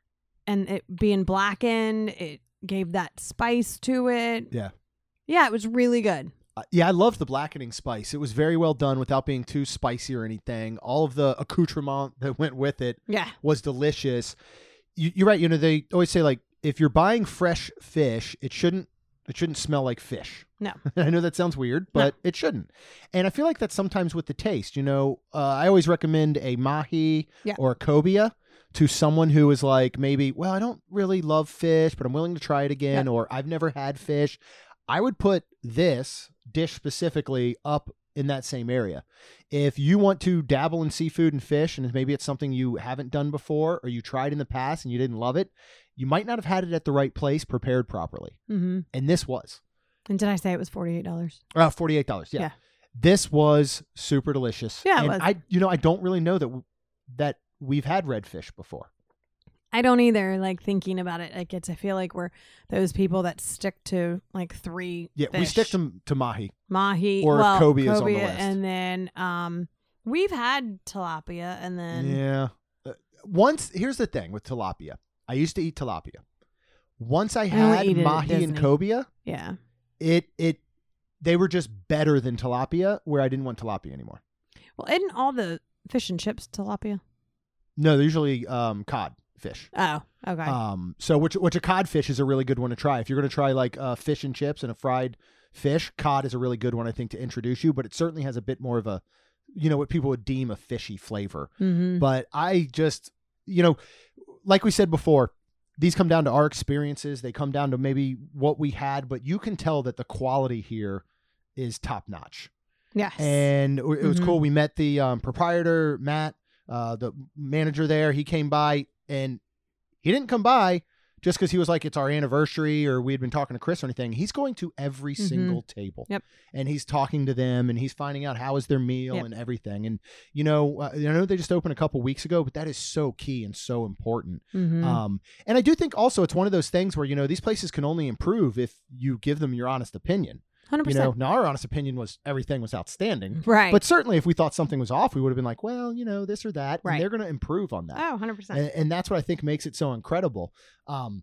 and it being blackened, it gave that spice to it. Yeah. Yeah, it was really good. Uh, yeah, I loved the blackening spice. It was very well done without being too spicy or anything. All of the accoutrement that went with it Yeah. was delicious. You, you're right. You know, they always say, like, if you're buying fresh fish, it shouldn't it shouldn't smell like fish. No. I know that sounds weird, but no. It shouldn't. And I feel like that's sometimes with the taste. You know, uh, I always recommend a mahi yeah. or a cobia to someone who is like, maybe, well, I don't really love fish, but I'm willing to try it again, yeah. or I've never had fish. I would put this dish specifically up in that same area. If you want to dabble in seafood and fish, and maybe it's something you haven't done before or you tried in the past and you didn't love it, you might not have had it at the right place prepared properly. Mm-hmm. And this was. And did I say it was forty-eight dollars? Uh, forty-eight dollars, yeah. yeah. This was super delicious. Yeah, it and was. I, you know, I don't really know that that we've had redfish before. I don't either. Like thinking about it, like it's. I feel like we're those people that stick to like three. Yeah, fish. we stick to to mahi, mahi, or well, if cobia is on the cobia, list, and then um, we've had tilapia, and then yeah. Uh, once here's the thing with tilapia. I used to eat tilapia. Once I had I mahi and cobia, yeah, it it they were just better than tilapia. Where I didn't want tilapia anymore. Well, isn't all the fish and chips tilapia? No, they're usually um, cod fish. Oh, okay. Um, so which which a cod fish is a really good one to try. If you're going to try like uh, fish and chips and a fried fish, cod is a really good one, I think, to introduce you. But it certainly has a bit more of a, you know, what people would deem a fishy flavor. Mm-hmm. But I just, you know, like we said before, these come down to our experiences. They come down to maybe what we had, but you can tell that the quality here is top notch. Yes. And it was mm-hmm. cool. We met the um, proprietor, Matt, uh, the manager there. He came by, and he didn't come by just because he was like, it's our anniversary or we had been talking to Chris or anything. He's going to every mm-hmm. single table. Yep. And he's talking to them, and he's finding out how is their meal yep. and everything. And, you know, uh, I know they just opened a couple weeks ago, but that is so key and so important. Mm-hmm. Um, and I do think also it's one of those things where, you know, these places can only improve if you give them your honest opinion. one hundred percent. You know, now our honest opinion was everything was outstanding. Right. But certainly if we thought something was off, we would have been like, well, you know, this or that. Right. And they're going to improve on that. Oh, one hundred percent. And, and that's what I think makes it so incredible. Um,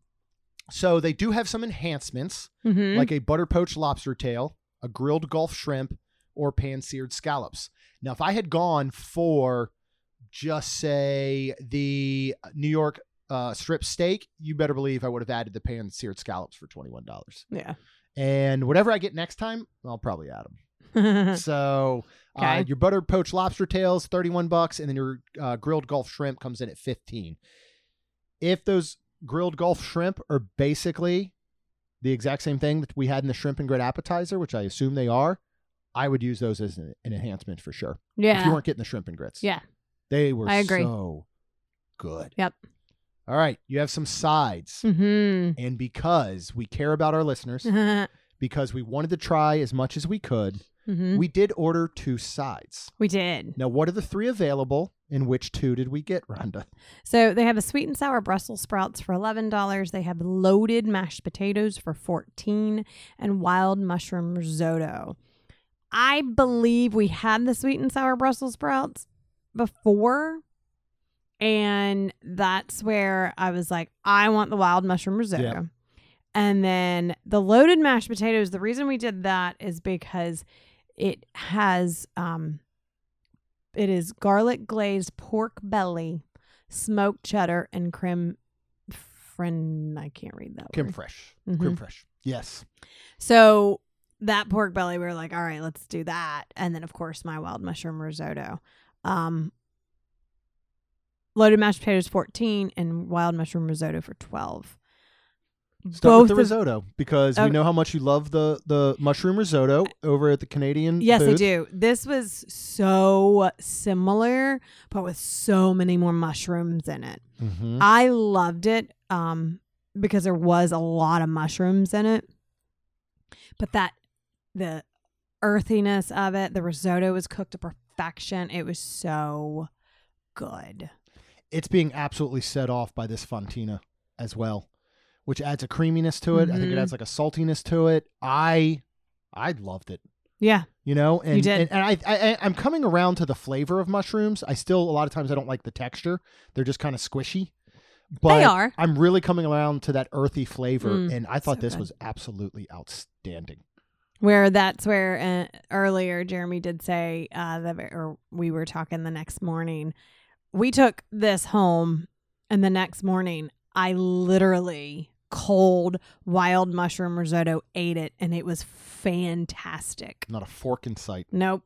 so they do have some enhancements, mm-hmm. like a butter poached lobster tail, a grilled Gulf shrimp, or pan-seared scallops. Now, if I had gone for just say the New York uh, strip steak, you better believe I would have added the pan-seared scallops for twenty-one dollars. Yeah. And whatever I get next time, I'll probably add them. So okay. uh, your butter poached lobster tails, thirty-one bucks, and then your uh, grilled Gulf shrimp comes in at fifteen. If those grilled Gulf shrimp are basically the exact same thing that we had in the shrimp and grit appetizer, which I assume they are, I would use those as an, an enhancement for sure. Yeah. If you weren't getting the shrimp and grits. Yeah. They were I agree. so good. Yep. All right. You have some sides. Mm-hmm. And because we care about our listeners, because we wanted to try as much as we could, mm-hmm. we did order two sides. We did. Now, what are the three available, and which two did we get, Rhonda? So they have a sweet and sour Brussels sprouts for eleven dollars. They have loaded mashed potatoes for fourteen dollars and wild mushroom risotto. I believe we had the sweet and sour Brussels sprouts before, and that's where I was like, I want the wild mushroom risotto. Yeah. And then the loaded mashed potatoes, the reason we did that is because it has, um, it is garlic glazed pork belly, smoked cheddar, and creme friend. I can't read that Creme word. fraiche. Mhm. Creme fraiche. Yes. So that pork belly, we were like, all right, let's do that. And then, of course, my wild mushroom risotto. Um, loaded mashed potatoes, fourteen, and wild mushroom risotto for twelve. Start Both with the of- risotto, because Okay. we know how much you love the, the mushroom risotto over at the Canadian Yes, I booth. do. This was so similar, but with so many more mushrooms in it. Mm-hmm. I loved it um, because there was a lot of mushrooms in it. But that, the earthiness of it, the risotto was cooked to perfection. It was so good. It's being absolutely set off by this Fontina as well, which adds a creaminess to it. Mm-hmm. I think it adds like a saltiness to it. I, I loved it. Yeah. You know, and, You did. and, and I, I, I'm coming around to the flavor of mushrooms. I still, a lot of times I don't like the texture. They're just kind of squishy. But They are. I'm really coming around to that earthy flavor. Mm, and I thought so this good. was absolutely outstanding. Where that's where uh, earlier Jeremy did say uh, that, or we were talking the next morning. We took this home, and the next morning I literally cold wild mushroom risotto ate it, and it was fantastic. Not a fork in sight. Nope.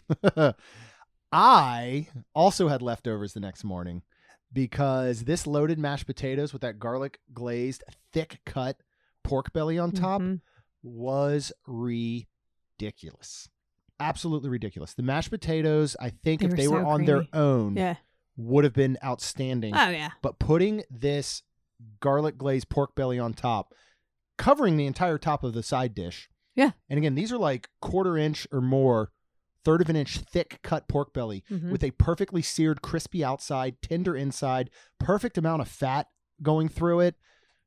I also had leftovers the next morning because this loaded mashed potatoes with that garlic glazed thick cut pork belly on top Mm-hmm. was ridiculous. Absolutely ridiculous. The mashed potatoes, I think They if were they were so on their creamy. own, Yeah. would have been outstanding. Oh yeah. But putting this garlic glazed pork belly on top, covering the entire top of the side dish. Yeah. And again, these are like quarter inch or more, third of an inch thick cut pork belly Mhm. with a perfectly seared, crispy outside, tender inside, perfect amount of fat going through it.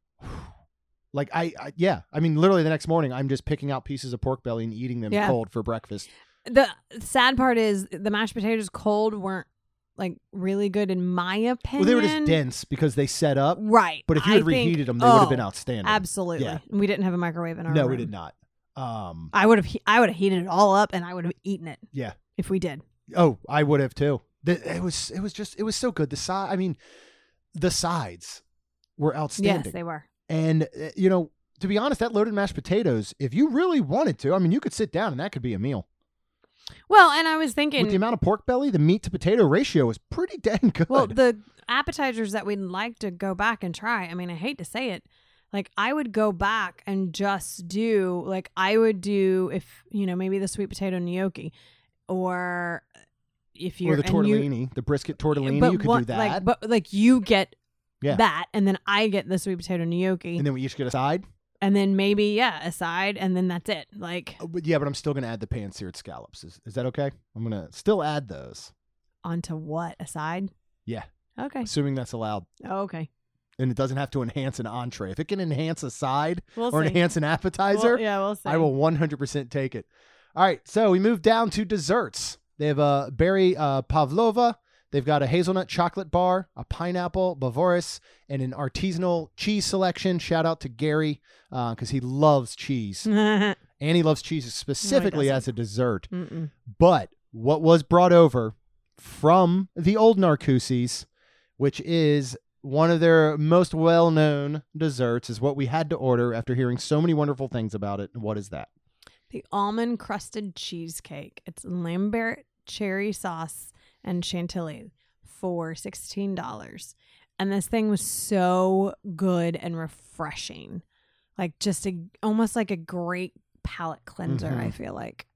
Like I, I yeah, I mean, literally the next morning, I'm just picking out pieces of pork belly and eating them Yeah. cold for breakfast. The sad part is the mashed potatoes cold weren't like really good in my opinion. Well, they were just dense because they set up. Right. But if you I had think- reheated them, they would have been oh, outstanding. Absolutely. Yeah. We didn't have a microwave in our No, room. we did not. Um, I would have he- I would have heated it all up and I would have eaten it yeah. if we did. Oh, I would have too. The, it was it was just it was so good. The side, I mean, the sides were outstanding. Yes, they were. And uh, you know, to be honest, that loaded mashed potatoes, if you really wanted to, I mean, you could sit down and that could be a meal. Well, and I was thinking With the amount of pork belly, the meat to potato ratio is pretty dang good. well, the appetizers that we'd like to go back and try. I mean, I hate to say it. Like I would go back and just do like I would do if, you know, maybe the sweet potato gnocchi or if you're or the and you- tortellini, the brisket tortellini, but you could what- do that. Like, but like you get Yeah. that, and then I get the sweet potato gnocchi, and then we each get a side. and then maybe yeah, a side, and then that's it. Like Oh, but yeah, but I'm still going to add the pan-seared scallops. Is, is that okay? I'm going to still add those. onto what a side? Yeah, Okay. assuming that's allowed. Oh, okay. And it doesn't have to enhance an entree. If it can enhance a side We'll or see. enhance an appetizer, Well, yeah, we'll see. I will one hundred percent take it. All right, so we move down to desserts. They have a berry uh, pavlova. They've got a hazelnut chocolate bar, a pineapple bavaris, and an artisanal cheese selection. Shout out to Gary because he loves cheese. Mm-mm. And he loves cheese specifically as doesn't. a dessert. But what was brought over from the old Narcoossee's, which is one of their most well-known desserts, is what we had to order after hearing so many wonderful things about it. And what is that? The almond crusted cheesecake. It's Lambert cherry sauce and chantilly for sixteen dollars. And this thing was so good and refreshing. Like just a almost like a great palate cleanser, Mhm. I feel like.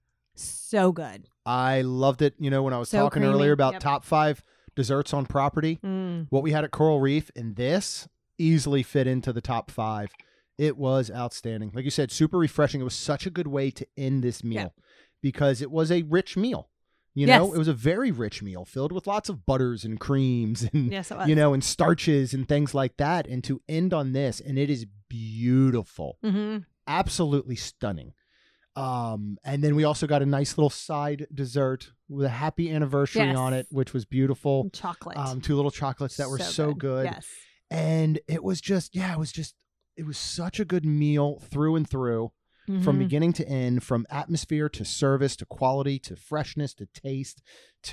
So good. I loved it. You know, when I was So talking creamy. earlier about Yep. top five desserts on property, Mm. what we had at Coral Reef and this easily fit into the top five. It was outstanding. Like you said, super refreshing. It was such a good way to end this meal because it was a rich meal. You know, Yes. it was a very rich meal filled with lots of butters and creams and, Yes, it was. you know, and starches and things like that. And to end on this, and it is beautiful, Mm-hmm. absolutely stunning. Um, and then we also got a nice little side dessert with a happy anniversary Yes. on it, which was beautiful. Chocolate. Um, two little chocolates that were so, good. Yes. And it was just, yeah, it was just, it was such a good meal through and through from Mhm. beginning to end, from atmosphere to service to quality to freshness to taste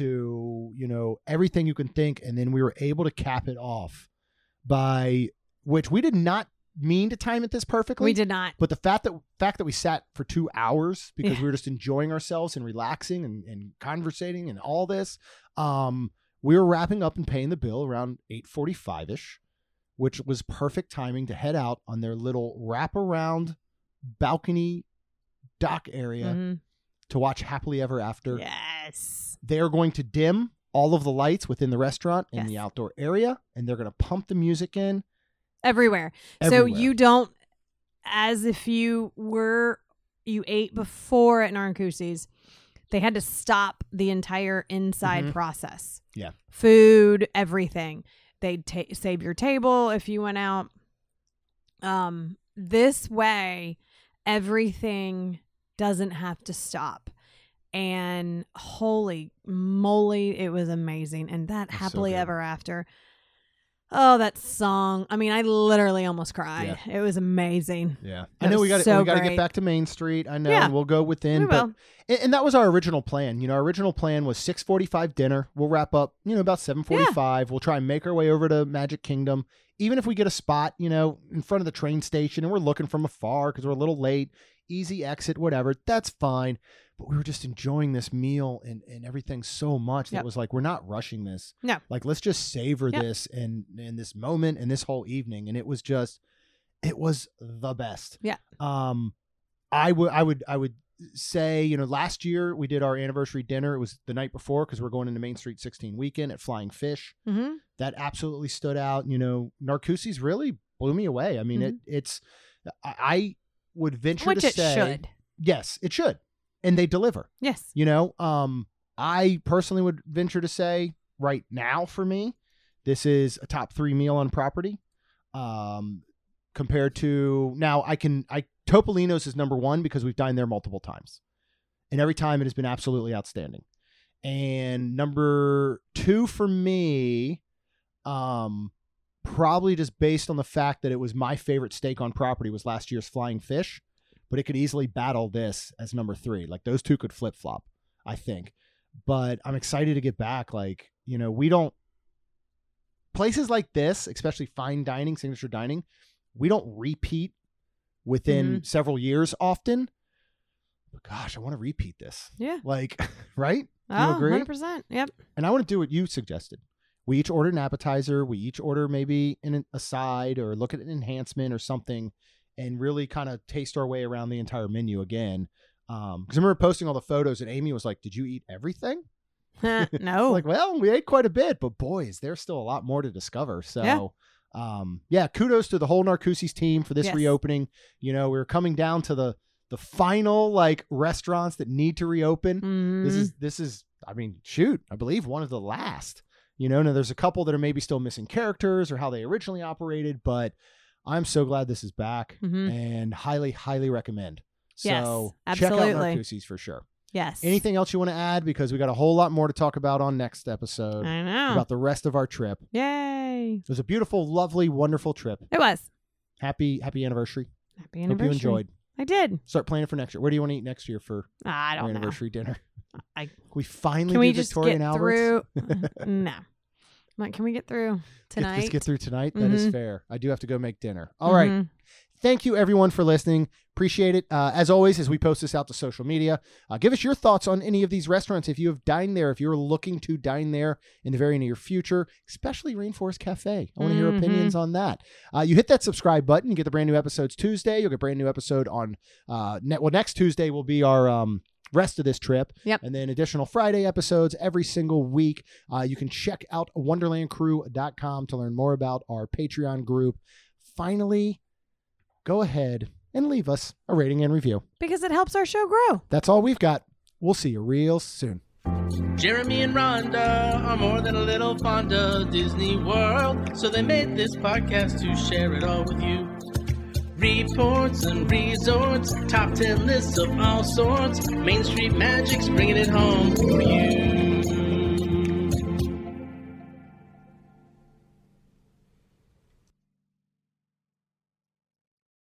to, you know, everything you can think. And then we were able to cap it off by, which we did not mean to time it this perfectly. We did not. But the fact that fact that we sat for two hours because Yeah. we were just enjoying ourselves and relaxing and, and conversating and all this, um, we were wrapping up and paying the bill around eight forty-five ish, which was perfect timing to head out on their little wraparound balcony dock area Mhm. to watch Happily Ever After. Yes. They are going to dim all of the lights within the restaurant and the Yes. outdoor area, and they're going to pump the music in Everywhere. everywhere. So you don't, as if you were, you ate before at Narcoossee's, they had to stop the entire inside Mhm. process. Yeah. Food, everything. They'd ta- save your table if you went out. Um, this way, everything doesn't have to stop. And holy moly, it was amazing. And that That's so happily good. ever after. Oh, that song. I mean, I literally almost cried. Yeah. It was amazing. Yeah. That I know we got so we got to get back to Main Street. I know. Yeah. And we'll go within. We but, will. And, and that was our original plan. You know, our original plan was six forty-five dinner. We'll wrap up, you know, about seven forty-five. Yeah. We'll try and make our way over to Magic Kingdom. Even if we get a spot, you know, in front of the train station and we're looking from afar because we're a little late, easy exit, whatever, that's fine. But we were just enjoying this meal and, and everything so much that Yep. it was like, we're not rushing this. No. Like, let's just savor Yep. this and, and this moment and this whole evening. And it was just, it was the best. Yeah. Um, I would, I would, I would say, you know, last year we did our anniversary dinner. It was the night before because we're going into Main Street sixteen weekend at Flying Fish. Mm-hmm. That absolutely stood out. You know, Narcoossee's really blew me away. I mean, Mhm. it, it's, I, I would venture Which to it say, should. yes, it should. And they deliver. Yes. You know, um, I personally would venture to say right now for me, this is a top three meal on property. Um, compared to now I can, I Topolino's is number one because we've dined there multiple times and every time it has been absolutely outstanding. And number two for me, um, probably just based on the fact that it was my favorite steak on property was last year's Flying Fish. But it could easily battle this as number three. Like those two could flip flop, I think. But I'm excited to get back. Like, you know, we don't, places like this, especially fine dining, signature dining, we don't repeat within Mm-hmm. several years often. But gosh, I want to repeat this. Yeah. Like, right? Do Oh, you agree? one hundred percent. Yep. And I want to do what you suggested. We each order an appetizer. We each order maybe an a side or look at an enhancement or something. And really kind of taste our way around the entire menu again. Um, because I remember posting all the photos and Amy was like, did you eat everything? No. Like, well, we ate quite a bit, but boys, there's still a lot more to discover. So, Yeah. um, yeah, kudos to the whole Narcoossee's team for this Yes. reopening. You know, we're coming down to the, the final like restaurants that need to reopen. Mhm. This is, this is, I mean, shoot, I believe one of the last, you know, now there's a couple that are maybe still missing characters or how they originally operated, but I'm so glad this is back Mhm. and highly, highly recommend. Yes, So absolutely. check out Narcoossee's for sure. Yes. Anything else you want to add? Because we got a whole lot more to talk about on next episode I know. about the rest of our trip. Yay. It was a beautiful, lovely, wonderful trip. It was. Happy, happy anniversary. Happy anniversary. Hope you enjoyed. I did. Start planning for next year. Where do you want to eat next year for I our don't know. anniversary dinner? I, we finally can we do just Victoria get and Albert's? through? No. Like, can we get through tonight? Get, let's get through tonight. That is Mhm. fair. I do have to go make dinner. All right. Mhm. Thank you, everyone, for listening. Appreciate it. Uh, as always, as we post this out to social media, uh, give us your thoughts on any of these restaurants. If you have dined there, if you're looking to dine there in the very near future, especially Rainforest Cafe. I want to hear Mhm. opinions on that. Uh, you hit that subscribe button. You get the brand new episodes Tuesday. You'll get a brand new episode on, uh, ne- well, next Tuesday will be our um, rest of this trip. Yep. And then additional Friday episodes every single week. Uh, you can check out wonderland crew dot com to learn more about our Patreon group. Finally, go ahead and leave us a rating and review. Because it helps our show grow. That's all we've got. We'll see you real soon. Jeremy and Rhonda are more than a little fond of Disney World, so they made this podcast to share it all with you. Reports and resorts, top ten lists of all sorts, Main Street Magic's bringing it home for you.